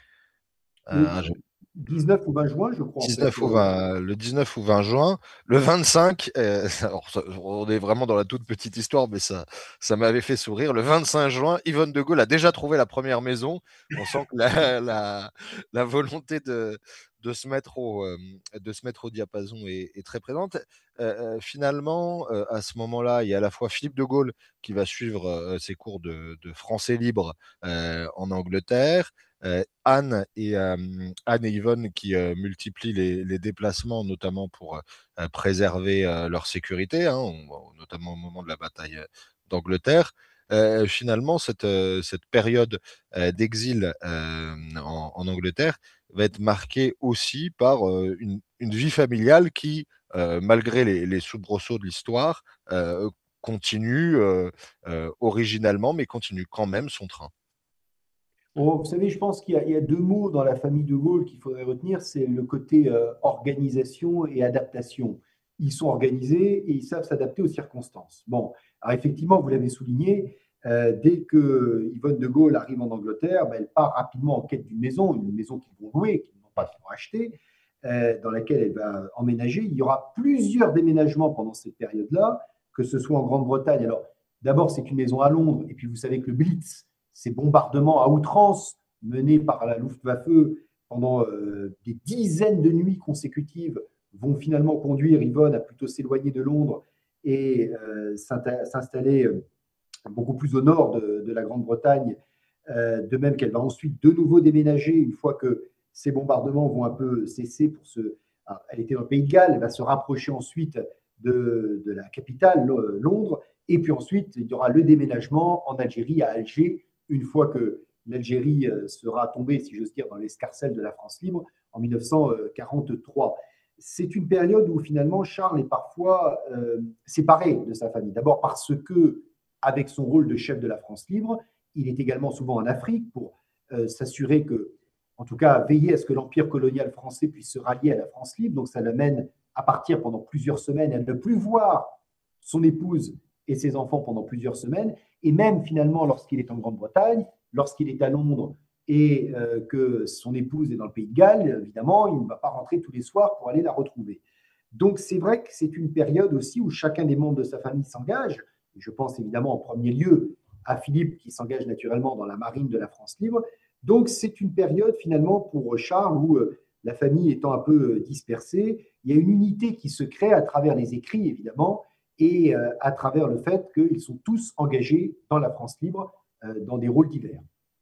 Le euh, je- dix-neuf ou vingt juin, je crois, en fait. dix-neuf ou vingt, le dix-neuf ou vingt juin. Le vingt-cinq, euh, alors, ça- on est vraiment dans la toute petite histoire, mais ça, ça m'avait fait sourire. Le vingt-cinq juin, Yvonne de Gaulle a déjà trouvé la première maison. On sent que la, la, la volonté de, de, se mettre au, euh, de se mettre au diapason est, est très présente. Euh, euh, finalement, euh, à ce moment-là, il y a à la fois Philippe de Gaulle qui va suivre euh, ses cours de, de français libre euh, en Angleterre. Euh, Anne, et, euh, Anne et Yvonne qui euh, multiplient les, les, déplacements, notamment pour euh, préserver euh, leur sécurité, hein, on, notamment au moment de la bataille d'Angleterre. Euh, finalement, cette, euh, cette période euh, d'exil euh, en, en, Angleterre va être marquée aussi par euh, une, une, vie familiale qui, euh, malgré les, les soubresauts de l'histoire, euh, continue euh, euh, originalement, mais continue quand même son train. Oh, vous savez, je pense qu'il y, y, a deux mots dans la famille de Gaulle qu'il faudrait retenir, c'est le côté euh, organisation et adaptation. ils sont organisés et ils savent s'adapter aux circonstances. Bon, alors effectivement, vous l'avez souligné, euh, dès que Yvonne de Gaulle arrive en Angleterre, ben, elle part rapidement en quête d'une maison, une maison qu'ils vont louer, qu'ils n'ont pas qu'ils vont acheter, euh, dans laquelle elle va emménager. Il y aura plusieurs déménagements pendant cette période-là, que ce soit en Grande-Bretagne. Alors, d'abord, c'est une maison à Londres, et puis vous savez que le Blitz, ces bombardements à outrance menés par la Luftwaffe pendant euh, des dizaines de nuits consécutives, vont finalement conduire Yvonne à plutôt s'éloigner de Londres et euh, s'installer euh, beaucoup plus au nord de, de la Grande-Bretagne, euh, de même qu'elle va ensuite de nouveau déménager une fois que ces bombardements vont un peu cesser. Pour se... Alors, elle était dans le Pays de Galles, elle va se rapprocher ensuite de, de la capitale, Londres, et puis ensuite il y aura le déménagement en Algérie, à Alger, une fois que l'Algérie sera tombée, si j'ose dire, dans l'escarcelle de la France libre en mille neuf cent quarante-trois. C'est une période où finalement Charles est parfois euh, séparé de sa famille. D'abord parce que, avec son rôle de chef de la France libre, il est également souvent en Afrique pour euh, s'assurer que, en tout cas, veiller à ce que l'empire colonial français puisse se rallier à la France libre. Donc ça l'amène à partir pendant plusieurs semaines, à ne plus voir son épouse et ses enfants pendant plusieurs semaines. Et même finalement, lorsqu'il est en Grande-Bretagne, lorsqu'il est à Londres, et euh, que son épouse est dans le Pays de Galles, évidemment, il ne va pas rentrer tous les soirs pour aller la retrouver. Donc, c'est vrai que c'est une période aussi où chacun des membres de sa famille s'engage. Je pense évidemment en premier lieu à Philippe, qui s'engage naturellement dans la marine de la France libre. Donc, c'est une période finalement pour Charles où euh, la famille étant un peu dispersée, il y a une unité qui se crée à travers les écrits, évidemment, et euh, à travers le fait qu'ils sont tous engagés dans la France libre, euh, dans des rôles divers.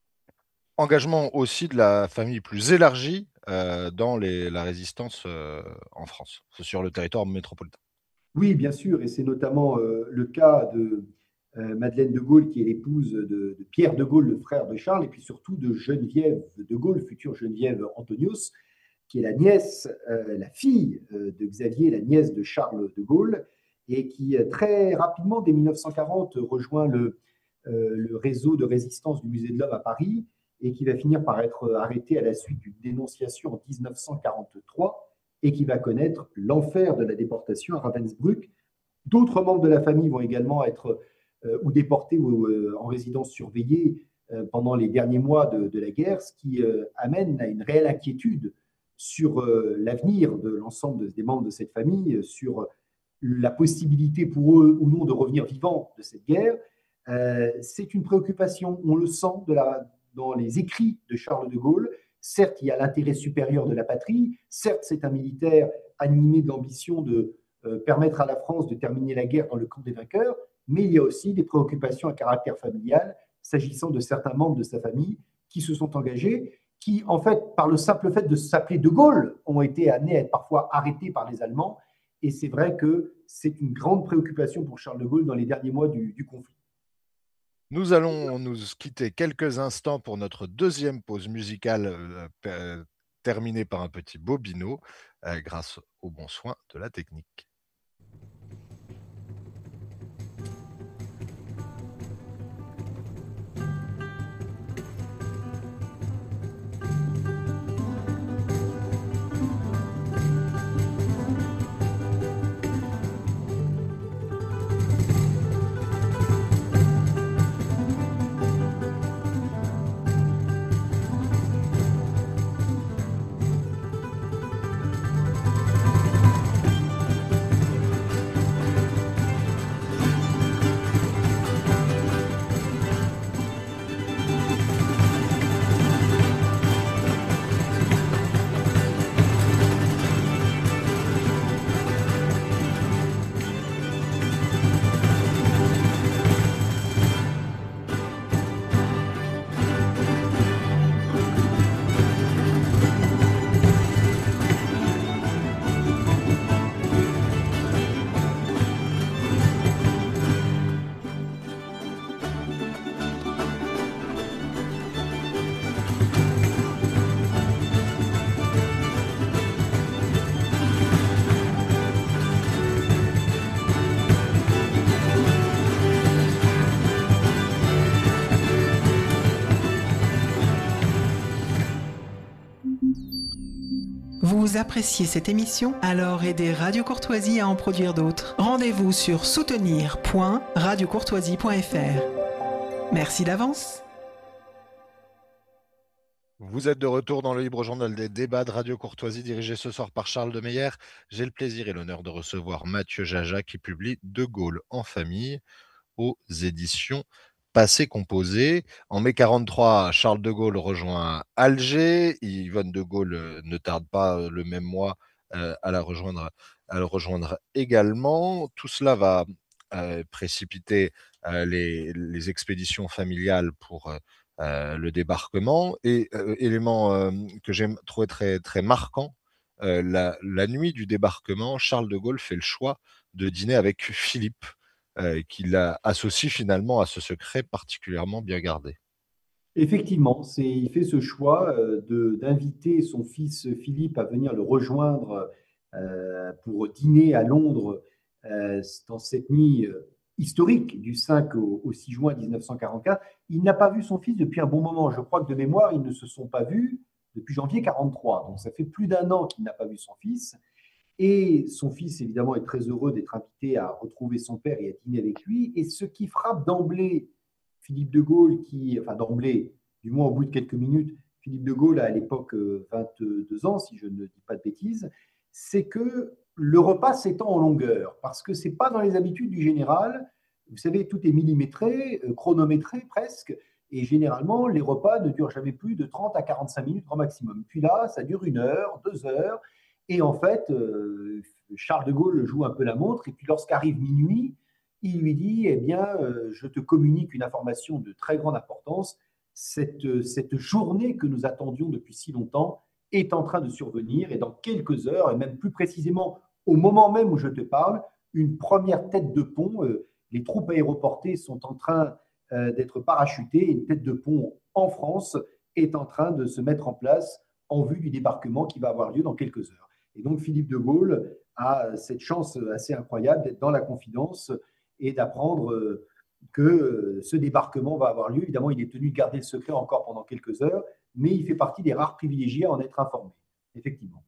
Engagement aussi de la famille plus élargie euh, dans les, la résistance euh, en France, sur le territoire métropolitain. Oui, bien sûr, et c'est notamment euh, le cas de euh, Madeleine de Gaulle, qui est l'épouse de, de Pierre de Gaulle, le frère de Charles, et puis surtout de Geneviève de Gaulle, future Geneviève Antonius, qui est la nièce, euh, la fille euh, de Xavier, la nièce de Charles de Gaulle, et qui très rapidement, dès mille neuf cent quarante, rejoint le, euh, le réseau de résistance du Musée de l'Homme à Paris, et qui va finir par être arrêté à la suite d'une dénonciation en mille neuf cent quarante-trois, et qui va connaître l'enfer de la déportation à Ravensbrück. D'autres membres de la famille vont également être euh, ou déportés ou euh, en résidence surveillée euh, pendant les derniers mois de, de la guerre, ce qui euh, amène à une réelle inquiétude sur euh, l'avenir de l'ensemble de, des membres de cette famille, sur la possibilité pour eux ou non de revenir vivants de cette guerre. Euh, c'est une préoccupation, on le sent de la, dans les écrits de Charles de Gaulle. Certes, il y a l'intérêt supérieur de la patrie, certes, c'est un militaire animé de l'ambition de euh, permettre à la France de terminer la guerre dans le camp des vainqueurs, mais il y a aussi des préoccupations à caractère familial, s'agissant de certains membres de sa famille qui se sont engagés, qui, en fait, par le simple fait de s'appeler de Gaulle, ont été amenés à être parfois arrêtés par les Allemands, et c'est vrai que c'est une grande préoccupation pour Charles de Gaulle dans les derniers mois du, du conflit. Nous allons nous quitter quelques instants pour notre deuxième pause musicale euh, terminée par un petit bobino euh, grâce au bon soin de la technique. Vous appréciez cette émission? Alors aidez Radio Courtoisie à en produire d'autres. Rendez-vous sur soutenir point radio courtoisie point f r. Merci d'avance. Vous êtes de retour dans le Libre Journal des débats de Radio Courtoisie, dirigé ce soir par Charles de Meyer. J'ai le plaisir et l'honneur de recevoir Mathieu Jaja qui publie De Gaulle en famille aux éditions Passé Composé. En mai quarante-trois, Charles de Gaulle rejoint Alger. Yvonne de Gaulle euh, ne tarde pas euh, le même mois euh, à, la rejoindre, à le rejoindre également. Tout cela va euh, précipiter euh, les, les expéditions familiales pour euh, euh, le débarquement. Et euh, élément euh, que j'ai trouvé très, très marquant, euh, la, la nuit du débarquement, Charles de Gaulle fait le choix de dîner avec Philippe, euh, qui l'associe finalement à ce secret particulièrement bien gardé. Effectivement, c'est, il fait ce choix euh, de, d'inviter son fils Philippe à venir le rejoindre euh, pour dîner à Londres euh, dans cette nuit euh, historique du cinq au, au six juin mille neuf cent quarante-quatre. Il n'a pas vu son fils depuis un bon moment. Je crois que de mémoire, ils ne se sont pas vus depuis janvier quarante-trois. Donc ça fait plus d'un an qu'il n'a pas vu son fils. Et son fils, évidemment, est très heureux d'être invité à retrouver son père et à dîner avec lui. Et ce qui frappe d'emblée Philippe de Gaulle, qui, enfin d'emblée, du moins au bout de quelques minutes, Philippe de Gaulle a à l'époque vingt-deux ans, si je ne dis pas de bêtises, c'est que le repas s'étend en longueur, parce que ce n'est pas dans les habitudes du général. Vous savez, tout est millimétré, chronométré presque, et généralement, les repas ne durent jamais plus de trente à quarante-cinq minutes au maximum. Puis là, ça dure une heure, deux heures, et en fait, euh, Charles de Gaulle joue un peu la montre, et puis lorsqu'arrive minuit, il lui dit, eh bien, euh, je te communique une information de très grande importance. Cette, cette journée que nous attendions depuis si longtemps est en train de survenir et dans quelques heures, et même plus précisément au moment même où je te parle, une première tête de pont, euh, les troupes aéroportées sont en train euh, d'être parachutées et une tête de pont en France est en train de se mettre en place en vue du débarquement qui va avoir lieu dans quelques heures. Et donc Philippe de Gaulle a cette chance assez incroyable d'être dans la confidence et d'apprendre que ce débarquement va avoir lieu. Évidemment, il est tenu de garder le secret encore pendant quelques heures, mais il fait partie des rares privilégiés à en être informé, effectivement.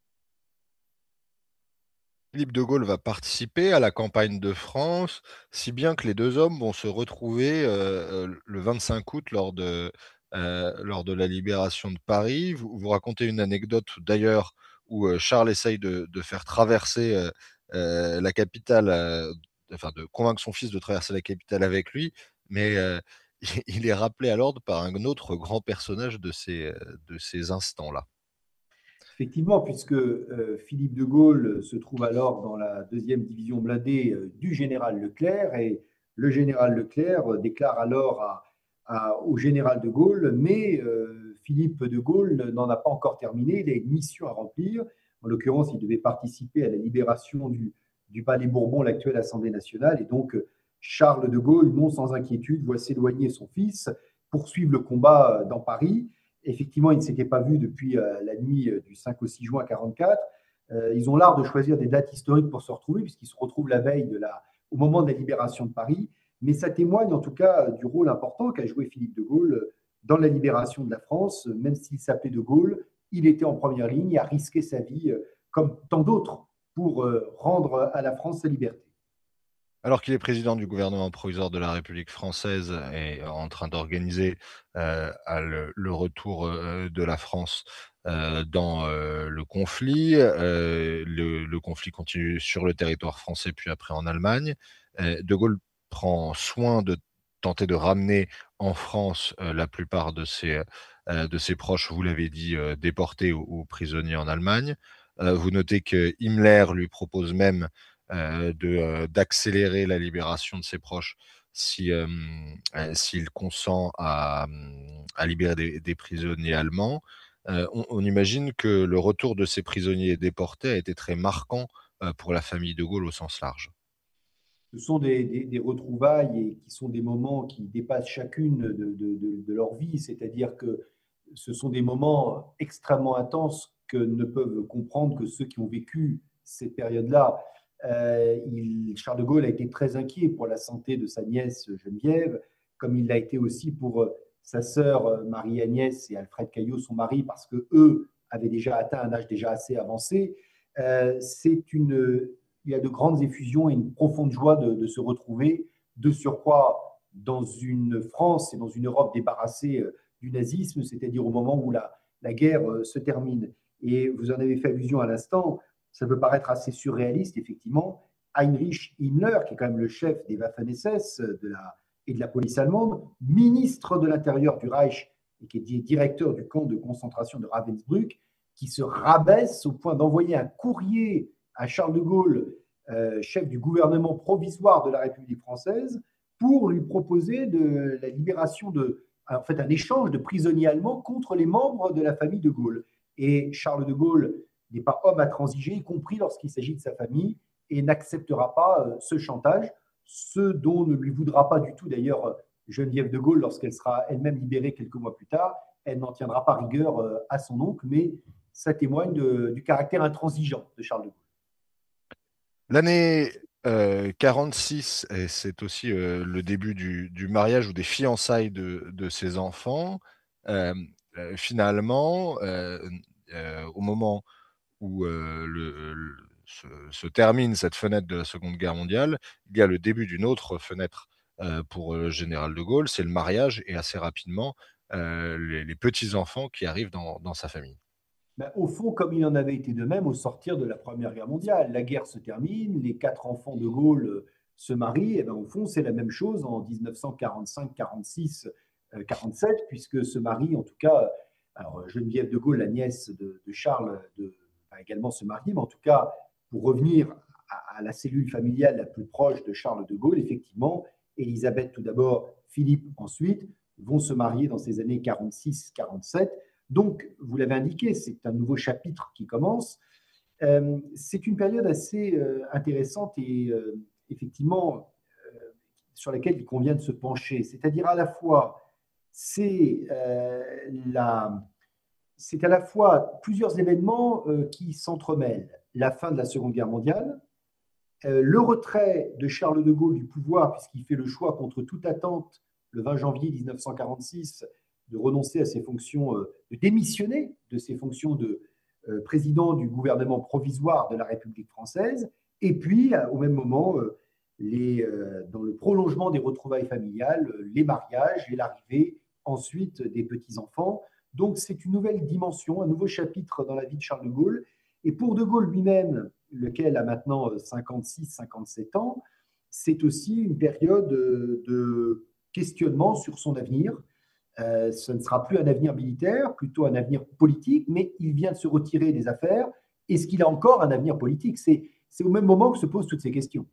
Philippe de Gaulle va participer à la campagne de France, si bien que les deux hommes vont se retrouver euh, le vingt-cinq août lors de, euh, lors de la libération de Paris. Vous, vous racontez une anecdote d'ailleurs où euh, Charles essaye de, de faire traverser euh, euh, la capitale, euh, enfin de convaincre son fils de traverser la capitale avec lui, mais euh, il est rappelé à l'ordre par un autre grand personnage de ces, de ces instants-là. Effectivement, puisque euh, Philippe de Gaulle se trouve alors dans la deuxième division blindée euh, du général Leclerc, et le général Leclerc euh, déclare alors à, à, au général de Gaulle, mais euh, Philippe de Gaulle n'en a pas encore terminé, il a une mission à remplir. En l'occurrence, il devait participer à la libération du, du Palais Bourbon, l'actuelle Assemblée nationale, et donc Charles de Gaulle, non sans inquiétude, voit s'éloigner son fils, poursuivre le combat dans Paris. Effectivement, ils ne s'étaient pas vus depuis euh, la nuit du cinq au six juin quarante-quatre. Euh, ils ont l'art de choisir des dates historiques pour se retrouver, puisqu'ils se retrouvent la veille, de la, au moment de la libération de Paris. Mais ça témoigne en tout cas du rôle important qu'a joué Philippe de Gaulle dans la libération de la France. Même s'il s'appelait de Gaulle, il était en première ligne, a risqué sa vie, comme tant d'autres, pour rendre à la France sa liberté. Alors qu'il est président du gouvernement provisoire de la République française et en train d'organiser euh, le, le, retour euh, de la France euh, dans euh, le conflit, euh, le, le conflit continue sur le territoire français puis après en Allemagne. Euh, de Gaulle prend soin de tenter de ramener en France euh, la plupart de ses, euh, de ses proches, vous l'avez dit, euh, déportés ou, ou prisonniers en Allemagne. Euh, vous notez que Himmler lui propose même Euh, de, euh, d'accélérer la libération de ses proches si, euh, euh, s'il consent à, à libérer des, des prisonniers allemands. Euh, on, on imagine que le retour de ces prisonniers déportés a été très marquant euh, pour la famille de Gaulle au sens large. Ce sont des, des, des retrouvailles et qui sont des moments qui dépassent chacune de, de, de, de leur vie, c'est-à-dire que ce sont des moments extrêmement intenses que ne peuvent comprendre que ceux qui ont vécu cette période-là. Euh, il, Charles de Gaulle a été très inquiet pour la santé de sa nièce Geneviève, comme il l'a été aussi pour sa sœur Marie-Agnès et Alfred Caillot, son mari, parce que eux avait déjà atteint un âge déjà assez avancé. Euh, c'est une, il y a de grandes effusions et une profonde joie de, de se retrouver, de surcroît dans une France et dans une Europe débarrassée du nazisme, c'est-à-dire au moment où la, la guerre se termine. Et vous en avez fait allusion à l'instant, ça peut paraître assez surréaliste, effectivement. Heinrich Himmler, qui est quand même le chef des Waffen-S S de la, et de la police allemande, ministre de l'Intérieur du Reich et qui est directeur du camp de concentration de Ravensbrück, qui se rabaisse au point d'envoyer un courrier à Charles de Gaulle, euh, chef du gouvernement provisoire de la République française, pour lui proposer de la libération de, en fait, un échange de prisonniers allemands contre les membres de la famille de Gaulle. Et Charles de Gaulle n'est pas homme à transiger, y compris lorsqu'il s'agit de sa famille, et n'acceptera pas euh, ce chantage, ce dont ne lui voudra pas du tout d'ailleurs Geneviève de Gaulle lorsqu'elle sera elle-même libérée quelques mois plus tard. Elle n'en tiendra pas rigueur euh, à son oncle, mais ça témoigne de, du caractère intransigeant de Charles de Gaulle. L'année euh, quarante-six, et c'est aussi euh, le début du, du mariage ou des fiançailles de, de ses enfants. Euh, euh, finalement, euh, euh, au moment où euh, le, le, se, se termine cette fenêtre de la Seconde Guerre mondiale, il y a le début d'une autre fenêtre euh, pour le général de Gaulle, c'est le mariage et assez rapidement euh, les, les petits-enfants qui arrivent dans, dans sa famille. Ben, au fond, comme il en avait été de même au sortir de la Première Guerre mondiale. La guerre se termine, les quatre enfants de Gaulle se marient, et ben, au fond, c'est la même chose en dix-neuf cent quarante-cinq, quarante-six, quarante-sept, puisque se marie, en tout cas, alors Geneviève de Gaulle, la nièce de, de Charles, de, va également se marier, mais en tout cas, pour revenir à, à la cellule familiale la plus proche de Charles de Gaulle, effectivement, Élisabeth tout d'abord, Philippe ensuite, vont se marier dans ces années quarante-six quarante-sept. Donc, vous l'avez indiqué, c'est un nouveau chapitre qui commence. Euh, c'est une période assez euh, intéressante et euh, effectivement euh, sur laquelle il convient de se pencher. C'est-à-dire à la fois, c'est euh, la, c'est à la fois plusieurs événements euh, qui s'entremêlent. La fin de la Seconde Guerre mondiale, euh, le retrait de Charles de Gaulle du pouvoir, puisqu'il fait le choix contre toute attente, le vingt janvier dix-neuf cent quarante-six, de renoncer à ses fonctions, euh, de démissionner de ses fonctions de euh, président du gouvernement provisoire de la République française, et puis au même moment, euh, les, euh, dans le prolongement des retrouvailles familiales, les mariages et l'arrivée ensuite des petits-enfants. Donc c'est une nouvelle dimension, un nouveau chapitre dans la vie de Charles de Gaulle. Et pour de Gaulle lui-même, lequel a maintenant cinquante-six cinquante-sept ans, c'est aussi une période de questionnement sur son avenir. Euh, ce ne sera plus un avenir militaire, plutôt un avenir politique, mais il vient de se retirer des affaires. Est-ce qu'il a encore un avenir politique? C'est, c'est au même moment que se posent toutes ces questions.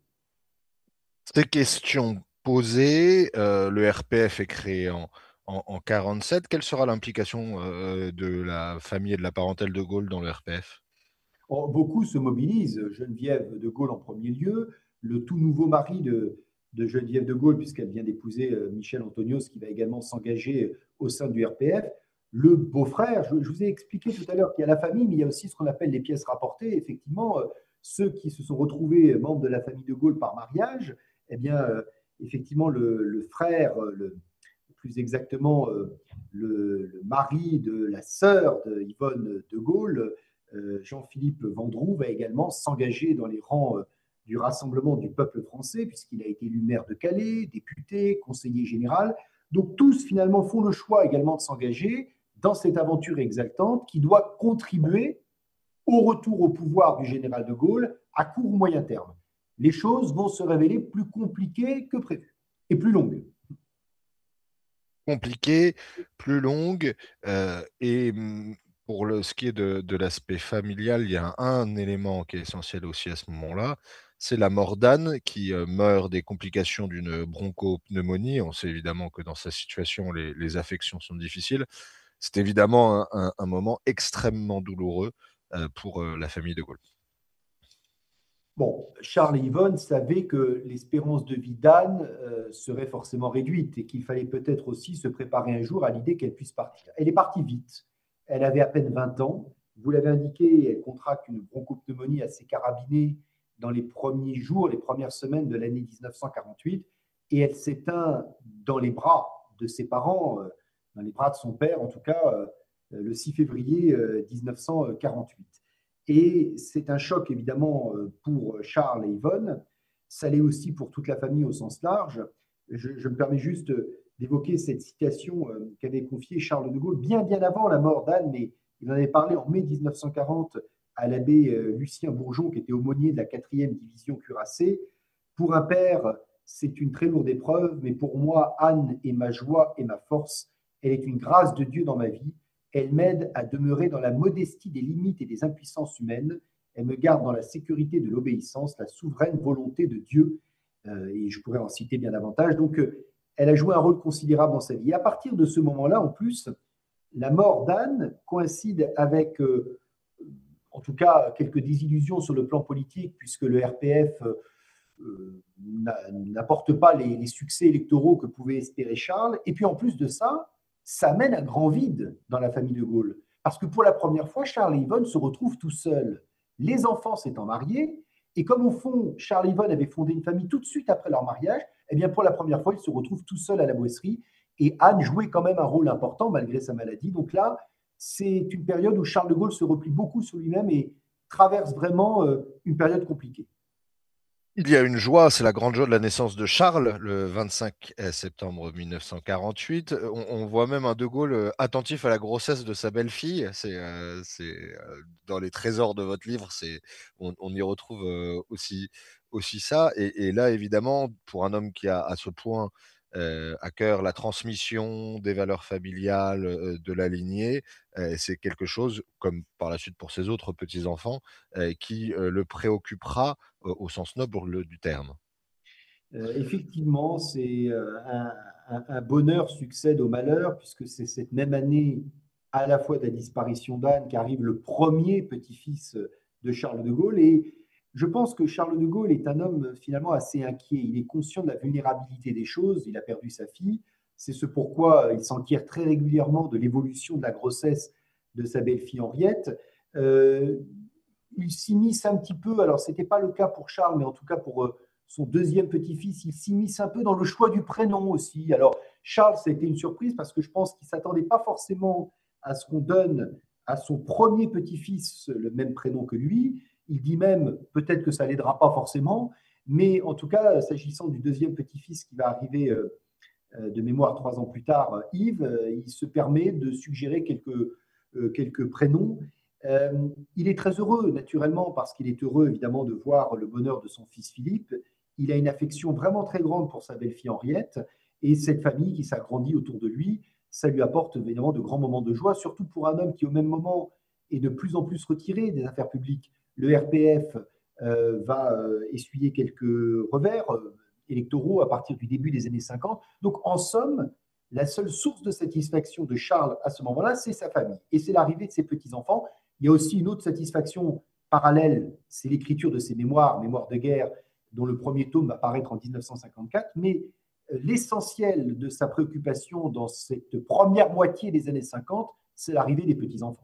Ces questions posées, euh, le R P F est créé en, en, en quarante-sept. Quelle sera l'implication euh, de la famille et de la parentèle de Gaulle dans le R P F? Or, beaucoup se mobilisent. Geneviève de Gaulle en premier lieu, le tout nouveau mari de, de Geneviève de Gaulle, puisqu'elle vient d'épouser Michel Antonios, qui va également s'engager au sein du R P F. Le beau-frère, je, je vous ai expliqué tout à l'heure qu'il y a la famille, mais il y a aussi ce qu'on appelle les pièces rapportées. Effectivement, ceux qui se sont retrouvés membres de la famille de Gaulle par mariage, eh bien, effectivement, le, le frère, le, plus exactement le, le mari de la sœur de Yvonne de Gaulle, Jean-Philippe Vendroux, va également s'engager dans les rangs du Rassemblement du peuple français, puisqu'il a été élu maire de Calais, député, conseiller général. Donc tous, finalement, font le choix également de s'engager dans cette aventure exaltante qui doit contribuer au retour au pouvoir du général de Gaulle à court ou moyen terme. Les choses vont se révéler plus compliquées que prévu et plus longues. Compliquées, plus longues, euh, et pour le, ce qui est de, de l'aspect familial, il y a un, un élément qui est essentiel aussi à ce moment-là, c'est la mort d'Anne qui euh, meurt des complications d'une bronchopneumonie. On sait évidemment que dans sa situation, les, les affections sont difficiles. C'est évidemment un, un, un moment extrêmement douloureux euh, pour euh, la famille de Gaulle. Bon, Charles et Yvonne savaient que l'espérance de vie d'Anne euh, serait forcément réduite et qu'il fallait peut-être aussi se préparer un jour à l'idée qu'elle puisse partir. Elle est partie vite. Elle avait à peine vingt ans. Vous l'avez indiqué, elle contracte une bronchopneumonie assez carabinée dans les premiers jours, les premières semaines de l'année dix-neuf cent quarante-huit, et elle s'éteint dans les bras de ses parents, euh, dans les bras de son père en tout cas, euh, le six février mille neuf cent quarante-huit. Et c'est un choc, évidemment, pour Charles et Yvonne. Ça l'est aussi pour toute la famille au sens large. Je, je me permets juste d'évoquer cette citation qu'avait confiée Charles de Gaulle bien, bien avant la mort d'Anne, mais il en avait parlé en mai mille neuf cent quarante à l'abbé Lucien Bourgeon, qui était aumônier de la quatrième division cuirassée. Pour un père, c'est une très lourde épreuve, mais pour moi, Anne est ma joie et ma force. Elle est une grâce de Dieu dans ma vie. Elle m'aide à demeurer dans la modestie des limites et des impuissances humaines. Elle me garde dans la sécurité de l'obéissance, la souveraine volonté de Dieu. Euh, et je pourrais en citer bien davantage. Donc, euh, elle a joué un rôle considérable dans sa vie. Et à partir de ce moment-là, en plus, la mort d'Anne coïncide avec, euh, en tout cas, quelques désillusions sur le plan politique, puisque le R P F euh, n'apporte pas les, les succès électoraux que pouvait espérer Charles. Et puis, en plus de ça, ça amène un grand vide dans la famille de Gaulle. Parce que pour la première fois, Charles et Yvonne se retrouvent tout seuls. Les enfants s'étant mariés, et comme au fond, Charles et Yvonne avaient fondé une famille tout de suite après leur mariage, eh bien pour la première fois, ils se retrouvent tout seuls à la Boisserie. Et Anne jouait quand même un rôle important malgré sa maladie. Donc là, c'est une période où Charles de Gaulle se replie beaucoup sur lui-même et traverse vraiment une période compliquée. Il y a une joie, c'est la grande joie de la naissance de Charles, le vingt-cinq septembre mille neuf cent quarante-huit. On, on voit même un De Gaulle attentif à la grossesse de sa belle-fille. C'est, euh, c'est euh, dans les trésors de votre livre, c'est, on, on y retrouve euh, aussi, aussi ça. Et, et là, évidemment, pour un homme qui a à ce point euh, à cœur la transmission des valeurs familiales euh, de la lignée, euh, c'est quelque chose, comme par la suite pour ses autres petits-enfants, euh, qui euh, le préoccupera au sens noble du terme. Euh, effectivement, c'est euh, un, un, un bonheur succède au malheur, puisque c'est cette même année, à la fois de la disparition d'Anne, qu'arrive le premier petit-fils de Charles de Gaulle. Et je pense que Charles de Gaulle est un homme finalement assez inquiet. Il est conscient de la vulnérabilité des choses. Il a perdu sa fille. C'est ce pourquoi il s'enquiert très régulièrement de l'évolution de la grossesse de sa belle-fille Henriette. Euh, il s'immisce un petit peu, alors ce n'était pas le cas pour Charles, mais en tout cas pour euh, son deuxième petit-fils, il s'immisce un peu dans le choix du prénom aussi. Alors Charles, ça a été une surprise parce que je pense qu'il ne s'attendait pas forcément à ce qu'on donne à son premier petit-fils le même prénom que lui. Il dit même, peut-être que ça ne l'aidera pas forcément, mais en tout cas, s'agissant du deuxième petit-fils qui va arriver euh, de mémoire trois ans plus tard, Yves, euh, il se permet de suggérer quelques, euh, quelques prénoms. Euh, il est très heureux, naturellement, parce qu'il est heureux, évidemment, de voir le bonheur de son fils Philippe. Il a une affection vraiment très grande pour sa belle-fille Henriette, et cette famille qui s'agrandit autour de lui, ça lui apporte évidemment de grands moments de joie, surtout pour un homme qui, au même moment, est de plus en plus retiré des affaires publiques. Le R P F euh, va euh, essuyer quelques revers euh, électoraux à partir du début des années cinquante. Donc, en somme, la seule source de satisfaction de Charles à ce moment-là, c'est sa famille, et c'est l'arrivée de ses petits-enfants. Il y a aussi une autre satisfaction parallèle, c'est l'écriture de ses mémoires, Mémoires de guerre, dont le premier tome va paraître en mille neuf cent cinquante-quatre, mais l'essentiel de sa préoccupation dans cette première moitié des années cinquante, c'est l'arrivée des petits-enfants.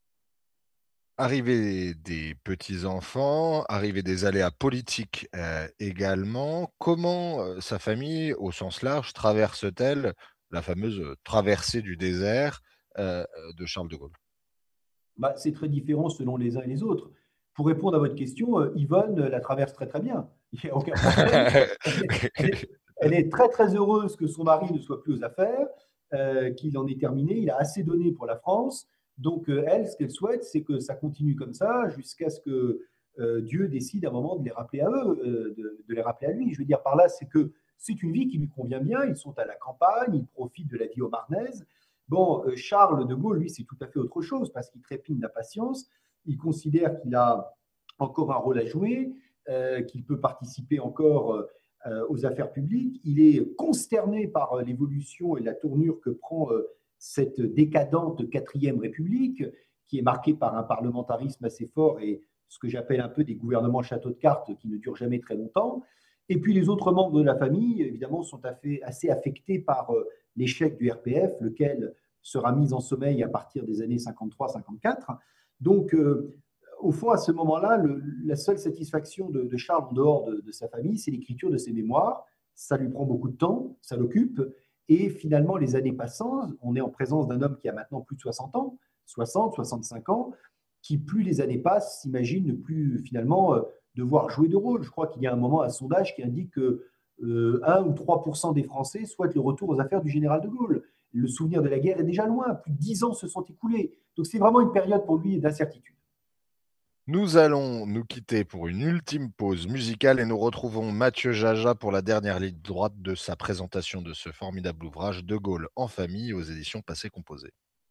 Arrivée des petits-enfants, arrivée des aléas politiques euh, également. Comment euh, sa famille, au sens large, traverse-t-elle la fameuse traversée du désert euh, de Charles de Gaulle? Bah, c'est très différent selon les uns et les autres. Pour répondre à votre question, euh, Yvonne la traverse très très bien. Il n'y a aucun problème. Elle est, elle, est, elle est très très heureuse que son mari ne soit plus aux affaires, euh, qu'il en ait terminé. Il a assez donné pour la France. Donc euh, elle, ce qu'elle souhaite, c'est que ça continue comme ça jusqu'à ce que euh, Dieu décide à un moment de les rappeler à eux, euh, de, de les rappeler à lui. Je veux dire par là, c'est que c'est une vie qui lui convient bien. Ils sont à la campagne, ils profitent de la vie au Marnaise. Bon, euh, Charles de Gaulle, lui, c'est tout à fait autre chose parce qu'il trépigne d'impatience. Il considère qu'il a encore un rôle à jouer, euh, qu'il peut participer encore euh, aux affaires publiques. Il est consterné par euh, l'évolution et la tournure que prend euh, cette décadente quatrième République, qui est marquée par un parlementarisme assez fort et ce que j'appelle un peu des gouvernements château de cartes qui ne durent jamais très longtemps. Et puis les autres membres de la famille, évidemment, sont assez affectés par euh, l'échec du R P F, lequel sera mis en sommeil à partir des années cinquante-trois cinquante-quatre. Donc, euh, au fond, à ce moment-là, le, la seule satisfaction de, de Charles en dehors de, de sa famille, c'est l'écriture de ses mémoires. Ça lui prend beaucoup de temps, ça l'occupe. Et finalement, les années passant, on est en présence d'un homme qui a maintenant plus de soixante ans, soixante, soixante-cinq ans, qui, plus les années passent, s'imaginent ne plus finalement euh, devoir jouer de rôle. Je crois qu'il y a un moment, un sondage qui indique que euh, un ou trois pour cent des Français souhaitent le retour aux affaires du général de Gaulle. Le souvenir de la guerre est déjà loin, plus de dix ans se sont écoulés. Donc c'est vraiment une période pour lui d'incertitude. Nous allons nous quitter pour une ultime pause musicale et nous retrouvons Mathieu Jaja pour la dernière ligne droite de sa présentation de ce formidable ouvrage De Gaulle en famille aux éditions Passé Composé.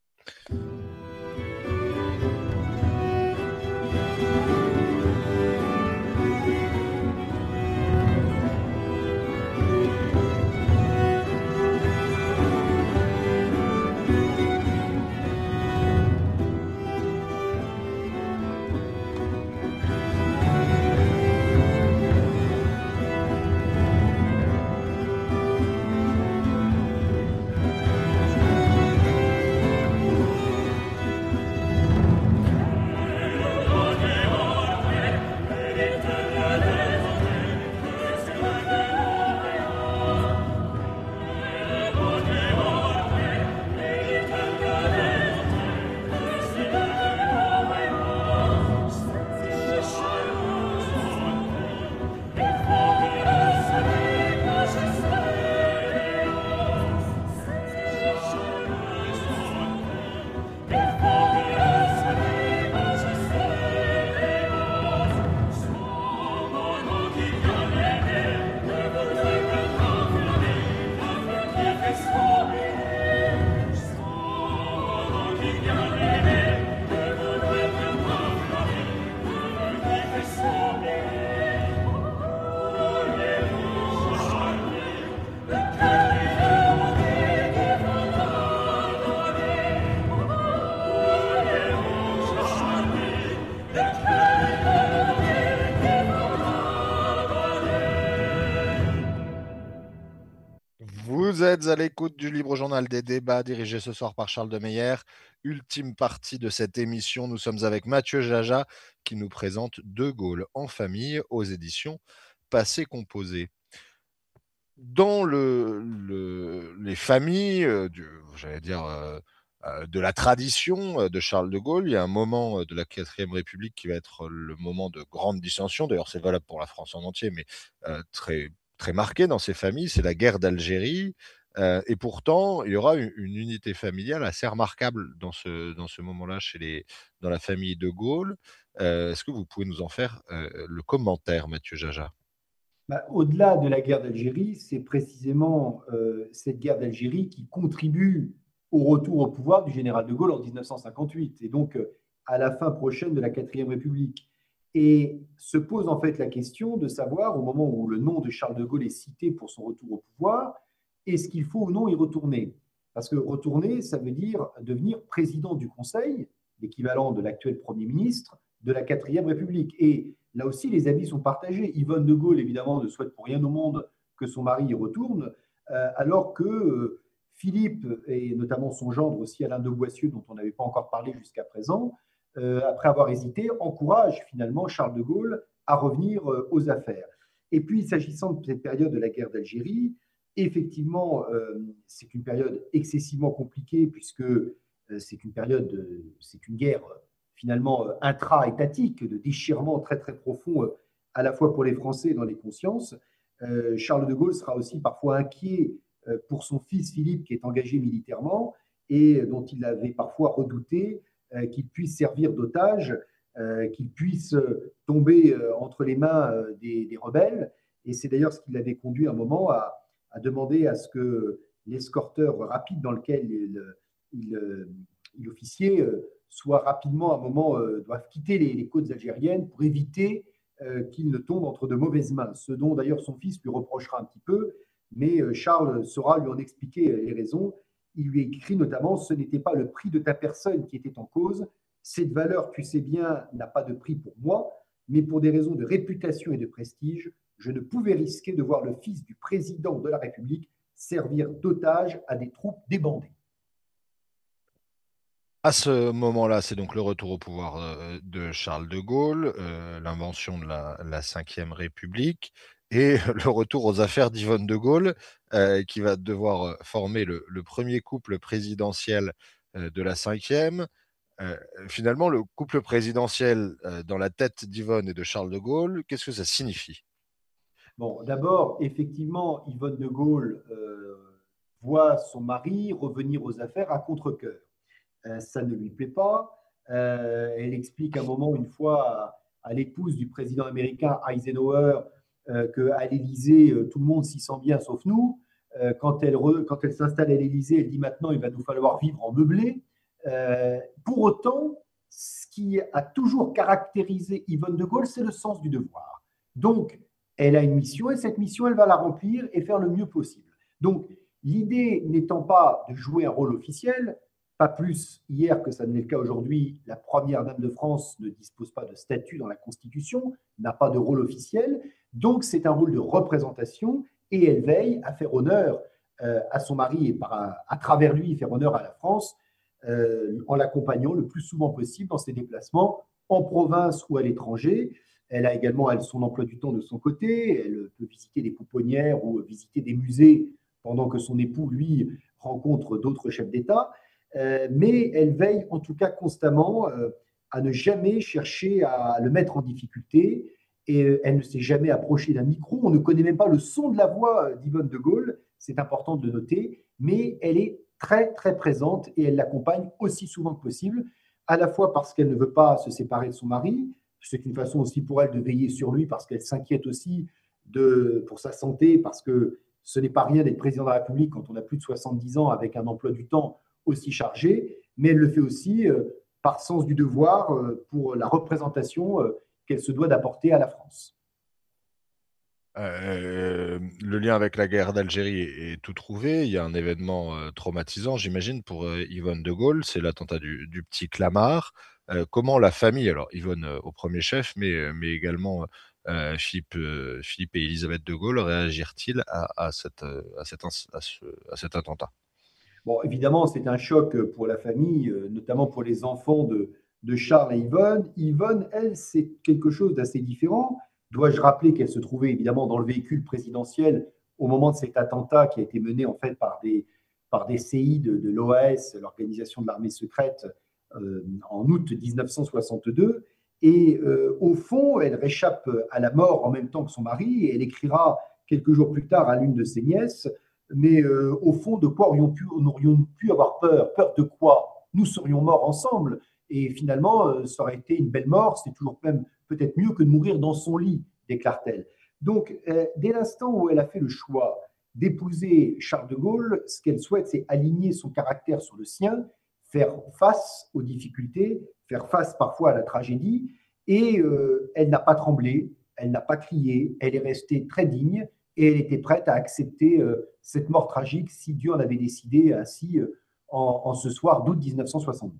Vous êtes à l'écoute du Libre Journal des débats dirigé ce soir par Charles de Meyer. Ultime partie de cette émission, nous sommes avec Mathieu Jaja qui nous présente De Gaulle en famille aux éditions Passé Composé. Dans le, le, les familles, euh, du, j'allais dire, euh, euh, de la tradition euh, de Charles de Gaulle, il y a un moment euh, de la quatrième République qui va être le moment de grande dissension. D'ailleurs, c'est valable pour la France en entier, mais euh, très très marqué dans ces familles, c'est la guerre d'Algérie. Euh, et pourtant, il y aura une, une unité familiale assez remarquable dans ce, dans ce moment-là chez les, dans la famille de Gaulle. Euh, est-ce que vous pouvez nous en faire euh, le commentaire, Mathieu Jaja? Bah, au-delà de la guerre d'Algérie, c'est précisément euh, cette guerre d'Algérie qui contribue au retour au pouvoir du général de Gaulle en mille neuf cent cinquante-huit, et donc euh, à la fin prochaine de la quatrième République. Et se pose en fait la question de savoir, au moment où le nom de Charles de Gaulle est cité pour son retour au pouvoir, est-ce qu'il faut ou non y retourner? Parce que retourner, ça veut dire devenir président du Conseil, l'équivalent de l'actuel Premier ministre de la quatrième République. Et là aussi, les avis sont partagés. Yvonne de Gaulle, évidemment, ne souhaite pour rien au monde que son mari y retourne, euh, alors que euh, Philippe, et notamment son gendre aussi, Alain de Boissieu, dont on n'avait pas encore parlé jusqu'à présent, euh, après avoir hésité, encourage finalement Charles de Gaulle à revenir euh, aux affaires. Et puis, s'agissant de cette période de la guerre d'Algérie, effectivement, euh, c'est une période excessivement compliquée puisque euh, c'est une période, de, c'est une guerre finalement euh, intra-étatique, de déchirement très très profond euh, à la fois pour les Français dans les consciences. Euh, Charles de Gaulle sera aussi parfois inquiet euh, pour son fils Philippe qui est engagé militairement et dont il avait parfois redouté euh, qu'il puisse servir d'otage, euh, qu'il puisse euh, tomber euh, entre les mains euh, des, des rebelles. Et c'est d'ailleurs ce qui l'avait conduit un moment à, à demander à ce que l'escorteur rapide dans lequel il, il, il officiait euh, soit rapidement, à un moment, euh, doivent quitter les, les côtes algériennes pour éviter euh, qu'il ne tombe entre de mauvaises mains. Ce dont d'ailleurs son fils lui reprochera un petit peu, mais euh, Charles saura lui en expliquer les raisons. Il lui écrit notamment « Ce n'était pas le prix de ta personne qui était en cause. Cette valeur, tu sais bien, n'a pas de prix pour moi, mais pour des raisons de réputation et de prestige, je ne pouvais risquer de voir le fils du président de la République servir d'otage à des troupes débandées. » À ce moment-là, c'est donc le retour au pouvoir euh, de Charles de Gaulle, euh, l'invention de la, la Cinquième République et le retour aux affaires d'Yvonne de Gaulle, euh, qui va devoir former le, le premier couple présidentiel euh, de la Cinquième. Euh, Finalement, le couple présidentiel euh, dans la tête d'Yvonne et de Charles de Gaulle, qu'est-ce que ça signifie? Bon, d'abord, effectivement, Yvonne de Gaulle euh, voit son mari revenir aux affaires à contre-cœur. Euh, ça ne lui plaît pas. Euh, elle explique un moment, une fois, à, à l'épouse du président américain Eisenhower, euh, qu'à l'Élysée, euh, tout le monde s'y sent bien sauf nous. Euh, quand elle, re, quand elle s'installe à l'Élysée, elle dit maintenant, il va nous falloir vivre en meublé. Euh, pour autant, ce qui a toujours caractérisé Yvonne de Gaulle, c'est le sens du devoir. Donc, elle a une mission et cette mission, elle va la remplir et faire le mieux possible. Donc, l'idée n'étant pas de jouer un rôle officiel, pas plus hier que ça ne l'est le cas aujourd'hui, la première dame de France ne dispose pas de statut dans la Constitution, n'a pas de rôle officiel, donc c'est un rôle de représentation et elle veille à faire honneur euh, à son mari et par, à, à travers lui faire honneur à la France euh, en l'accompagnant le plus souvent possible dans ses déplacements en province ou à l'étranger. Elle a également elle, son emploi du temps de son côté, elle peut visiter des pouponnières ou visiter des musées pendant que son époux, lui, rencontre d'autres chefs d'État. Euh, mais elle veille en tout cas constamment euh, à ne jamais chercher à le mettre en difficulté et euh, elle ne s'est jamais approchée d'un micro. On ne connaît même pas le son de la voix d'Yvonne de Gaulle, c'est important de le noter, mais elle est très très présente et elle l'accompagne aussi souvent que possible, à la fois parce qu'elle ne veut pas se séparer de son mari, c'est une façon aussi pour elle de veiller sur lui parce qu'elle s'inquiète aussi de, pour sa santé, parce que ce n'est pas rien d'être président de la République quand on a plus de soixante-dix ans avec un emploi du temps aussi chargée, mais elle le fait aussi euh, par sens du devoir euh, pour la représentation euh, qu'elle se doit d'apporter à la France. Euh, le lien avec la guerre d'Algérie est, est tout trouvé. Il y a un événement euh, traumatisant, j'imagine, pour euh, Yvonne de Gaulle, c'est l'attentat du, du petit Clamart. Euh, comment la famille, alors Yvonne euh, au premier chef, mais, euh, mais également euh, Philippe, euh, Philippe et Elisabeth de Gaulle réagirent-ils à, à, cette, euh, à, cet, à, ce, à cet attentat? Bon, évidemment, c'est un choc pour la famille, euh, notamment pour les enfants de, de Charles et Yvonne. Yvonne, elle, c'est quelque chose d'assez différent. Dois-je rappeler qu'elle se trouvait évidemment dans le véhicule présidentiel au moment de cet attentat qui a été mené en fait par des, par des C I de, de l'O A S, l'Organisation de l'armée secrète, euh, en août dix-neuf cent soixante-deux. Et euh, au fond, elle réchappe à la mort en même temps que son mari et elle écrira quelques jours plus tard à l'une de ses nièces: mais euh, au fond, de quoi aurions pu, aurions pu avoir peur? Peur de quoi? Nous serions morts ensemble. Et finalement, euh, ça aurait été une belle mort. C'est toujours même peut-être mieux que de mourir dans son lit, déclare-t-elle. Donc, euh, dès l'instant où elle a fait le choix d'épouser Charles de Gaulle, ce qu'elle souhaite, c'est aligner son caractère sur le sien, faire face aux difficultés, faire face parfois à la tragédie. Et euh, elle n'a pas tremblé, elle n'a pas crié, elle est restée très digne et elle était prête à accepter euh, cette mort tragique si Dieu en avait décidé ainsi euh, en, en, ce soir d'août dix-neuf cent soixante-deux.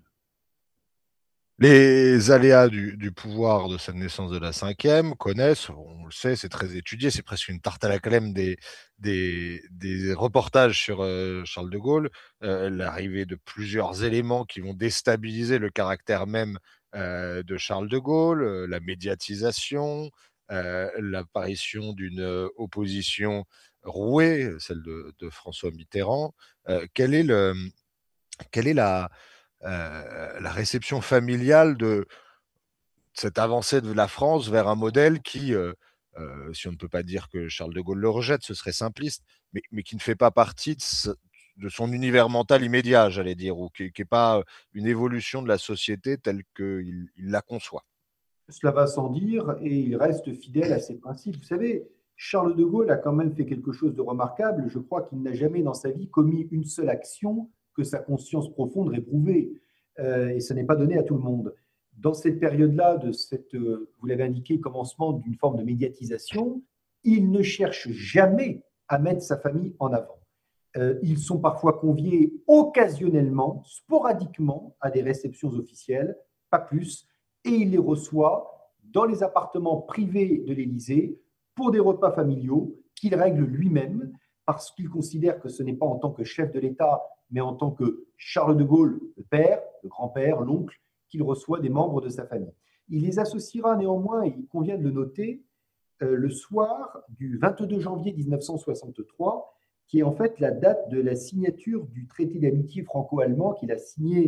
Les aléas du, du pouvoir de cette naissance de la cinquième connaissent, on le sait, c'est très étudié, c'est presque une tarte à la crème des, des, des reportages sur euh, Charles de Gaulle, euh, l'arrivée de plusieurs éléments qui vont déstabiliser le caractère même euh, de Charles de Gaulle, euh, la médiatisation, euh, l'apparition d'une euh, opposition rouée, celle de, de François Mitterrand. Euh, quelle est, le, quelle est la euh, la réception familiale de cette avancée de la France vers un modèle qui, euh, euh, si on ne peut pas dire que Charles de Gaulle le rejette, ce serait simpliste, mais, mais qui ne fait pas partie de, ce, de son univers mental immédiat, j'allais dire, ou qui n'est pas une évolution de la société telle qu'il il la conçoit. Cela va sans dire et il reste fidèle à ses principes. Vous savez, Charles de Gaulle a quand même fait quelque chose de remarquable. Je crois qu'il n'a jamais dans sa vie commis une seule action que sa conscience profonde réprouvait. Euh, et ce n'est pas donné à tout le monde. Dans cette période-là, de cette, euh, vous l'avez indiqué, commencement d'une forme de médiatisation, il ne cherche jamais à mettre sa famille en avant. Euh, ils sont parfois conviés occasionnellement, sporadiquement, à des réceptions officielles, pas plus, et il les reçoit dans les appartements privés de l'Élysée pour des repas familiaux qu'il règle lui-même parce qu'il considère que ce n'est pas en tant que chef de l'État, mais en tant que Charles de Gaulle, le père, le grand-père, l'oncle, qu'il reçoit des membres de sa famille. Il les associera néanmoins, et il convient de le noter, euh, le soir du vingt-deux janvier mille neuf cent soixante-trois, qui est en fait la date de la signature du traité d'amitié franco-allemand qu'il a signé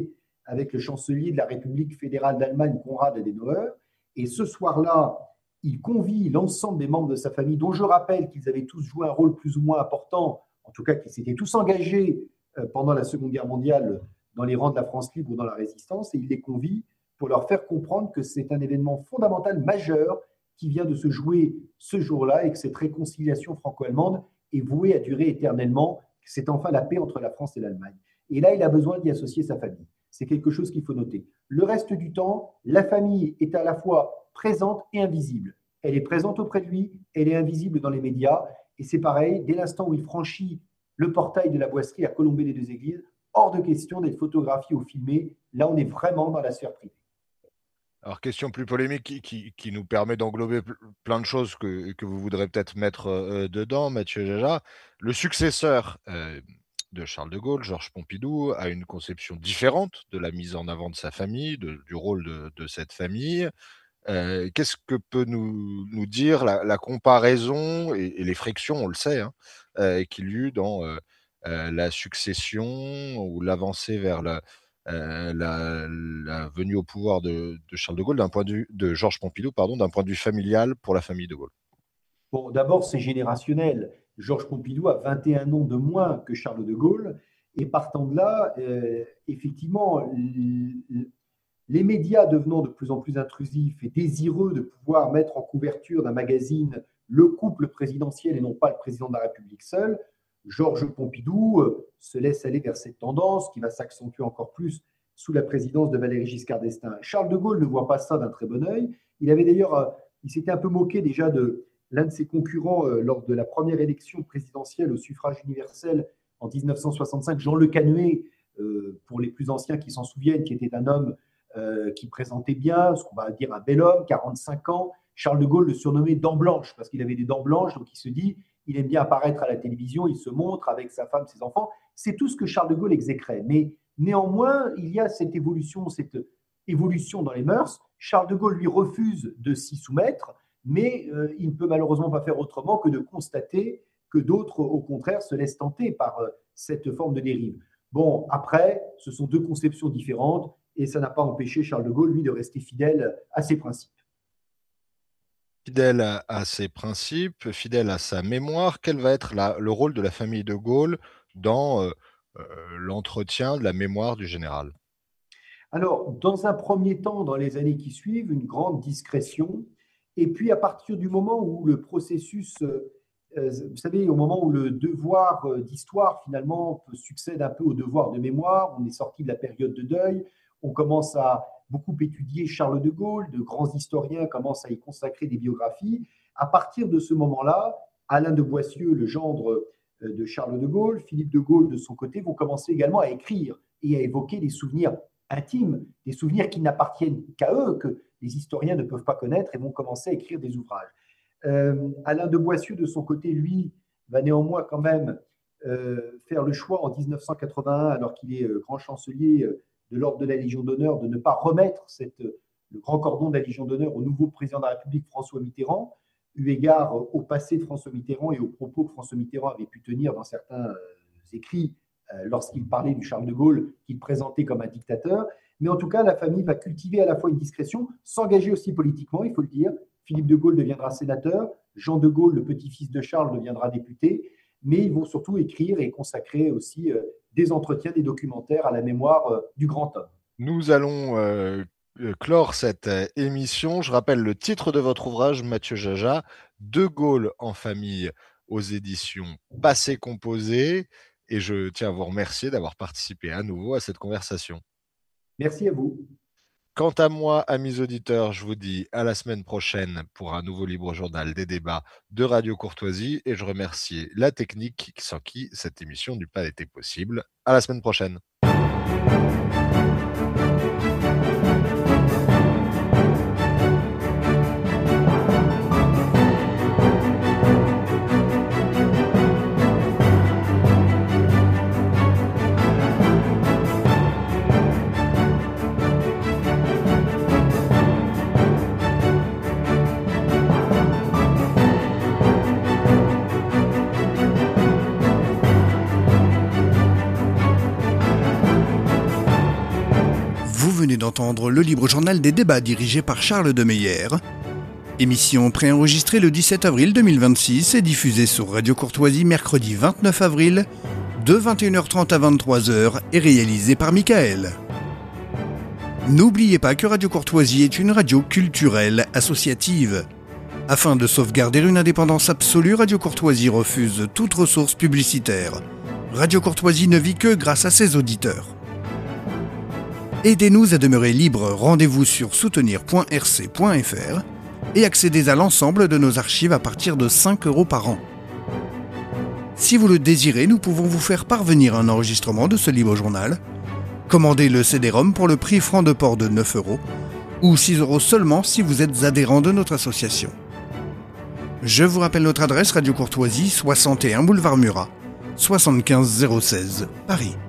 avec le chancelier de la République fédérale d'Allemagne, Konrad Adenauer. Et ce soir-là, il convie l'ensemble des membres de sa famille, dont je rappelle qu'ils avaient tous joué un rôle plus ou moins important, en tout cas qu'ils s'étaient tous engagés pendant la Seconde Guerre mondiale dans les rangs de la France libre ou dans la résistance, et il les convie pour leur faire comprendre que c'est un événement fondamental, majeur, qui vient de se jouer ce jour-là et que cette réconciliation franco-allemande est vouée à durer éternellement, que c'est enfin la paix entre la France et l'Allemagne. Et là, il a besoin d'y associer sa famille. C'est quelque chose qu'il faut noter. Le reste du temps, la famille est à la fois présente et invisible. Elle est présente auprès de lui, elle est invisible dans les médias, et c'est pareil, dès l'instant où il franchit le portail de la Boisserie à Colombey-les-Deux-Églises, hors de question d'être photographié ou filmé. Là, on est vraiment dans la sphère privée. Alors, question plus polémique qui, qui, qui nous permet d'englober plein de choses que, que vous voudrez peut-être mettre euh, dedans, Mathieu Jaja. Le successeur euh, de Charles de Gaulle, Georges Pompidou, a une conception différente de la mise en avant de sa famille, de, du rôle de, de cette famille. Euh, Qu'est-ce que peut nous, nous dire la, la comparaison et, et les frictions, on le sait, hein, euh, qu'il y eut dans euh, euh, la succession ou l'avancée vers la, euh, la, la venue au pouvoir de, de Charles de Gaulle, d'un point de vue de Georges Pompidou, pardon, d'un point de vue familial pour la famille de Gaulle? Bon, d'abord, c'est générationnel. Georges Pompidou a vingt et un ans de moins que Charles de Gaulle, et partant de là, euh, effectivement, les médias devenant de plus en plus intrusifs et désireux de pouvoir mettre en couverture d'un magazine le couple présidentiel et non pas le président de la République seul, Georges Pompidou se laisse aller vers cette tendance qui va s'accentuer encore plus sous la présidence de Valéry Giscard d'Estaing. Charles de Gaulle ne voit pas ça d'un très bon œil. Il avait d'ailleurs, il s'était un peu moqué déjà de l'un de ses concurrents lors de la première élection présidentielle au suffrage universel en dix-neuf cent soixante-cinq, Jean Le Canuet, pour les plus anciens qui s'en souviennent, qui était un homme Euh, qui présentait bien, ce qu'on va dire un bel homme, quarante-cinq ans. Charles de Gaulle le surnommait Dents Blanches, parce qu'il avait des dents blanches, donc il se dit, il aime bien apparaître à la télévision, il se montre avec sa femme, ses enfants. C'est tout ce que Charles de Gaulle exécrait. Mais néanmoins, il y a cette évolution, cette évolution dans les mœurs. Charles de Gaulle lui refuse de s'y soumettre, mais euh, il ne peut malheureusement pas faire autrement que de constater que d'autres, au contraire, se laissent tenter par euh, cette forme de dérive. Bon, après, ce sont deux conceptions différentes. Et ça n'a pas empêché Charles de Gaulle, lui, de rester fidèle à ses principes. Fidèle à, à ses principes, fidèle à sa mémoire, quel va être la, le rôle de la famille de Gaulle dans euh, euh, l'entretien de la mémoire du général? Alors, dans un premier temps, dans les années qui suivent, une grande discrétion. Et puis, à partir du moment où le processus, euh, vous savez, au moment où le devoir d'histoire, finalement, succède un peu au devoir de mémoire, on est sorti de la période de deuil. On commence à beaucoup étudier Charles de Gaulle, de grands historiens commencent à y consacrer des biographies. À partir de ce moment-là, Alain de Boissieu, le gendre de Charles de Gaulle, Philippe de Gaulle, de son côté, vont commencer également à écrire et à évoquer des souvenirs intimes, des souvenirs qui n'appartiennent qu'à eux, que les historiens ne peuvent pas connaître, et vont commencer à écrire des ouvrages. Euh, Alain de Boissieu, de son côté, lui, va néanmoins quand même euh, faire le choix en dix-neuf cent quatre-vingt-un, alors qu'il est euh, grand chancelier euh, de l'ordre de la Légion d'honneur, de ne pas remettre cette, le grand cordon de la Légion d'honneur au nouveau président de la République, François Mitterrand, eu égard au passé de François Mitterrand et aux propos que François Mitterrand avait pu tenir dans certains écrits euh, lorsqu'il parlait du Charles de Gaulle, qu'il présentait comme un dictateur. Mais en tout cas, la famille va cultiver à la fois une discrétion, s'engager aussi politiquement, il faut le dire. Philippe de Gaulle deviendra sénateur, Jean de Gaulle, le petit-fils de Charles, deviendra député, mais ils vont surtout écrire et consacrer aussi euh, des entretiens, des documentaires à la mémoire euh, du grand homme. Nous allons euh, clore cette euh, émission. Je rappelle le titre de votre ouvrage, Mathieu Jaja, De Gaulle en famille, aux éditions Passé Composé. Et je tiens à vous remercier d'avoir participé à nouveau à cette conversation. Merci à vous. Quant à moi, amis auditeurs, je vous dis à la semaine prochaine pour un nouveau Libre Journal des débats de Radio Courtoisie, et je remercie la technique sans qui cette émission n'eût pas été possible. À la semaine prochaine. d'entendre le libre journal des débats dirigé par Charles de Meyer. Émission préenregistrée le dix-sept avril deux mille vingt-six et diffusée sur Radio Courtoisie mercredi vingt-neuf avril de vingt et une heures trente à vingt-trois heures et réalisée par Michael. N'oubliez pas que Radio Courtoisie est une radio culturelle associative. Afin de sauvegarder une indépendance absolue, Radio Courtoisie refuse toute ressource publicitaire. Radio Courtoisie ne vit que grâce à ses auditeurs. Aidez-nous à demeurer libres, rendez-vous sur soutenir point r c point f r et accédez à l'ensemble de nos archives à partir de cinq euros par an. Si vous le désirez, nous pouvons vous faire parvenir un enregistrement de ce libre journal. Commandez le C D-ROM pour le prix franc de port de neuf euros ou six euros seulement si vous êtes adhérent de notre association. Je vous rappelle notre adresse Radio Courtoisie, soixante et un boulevard Murat, soixante-quinze zéro seize, Paris.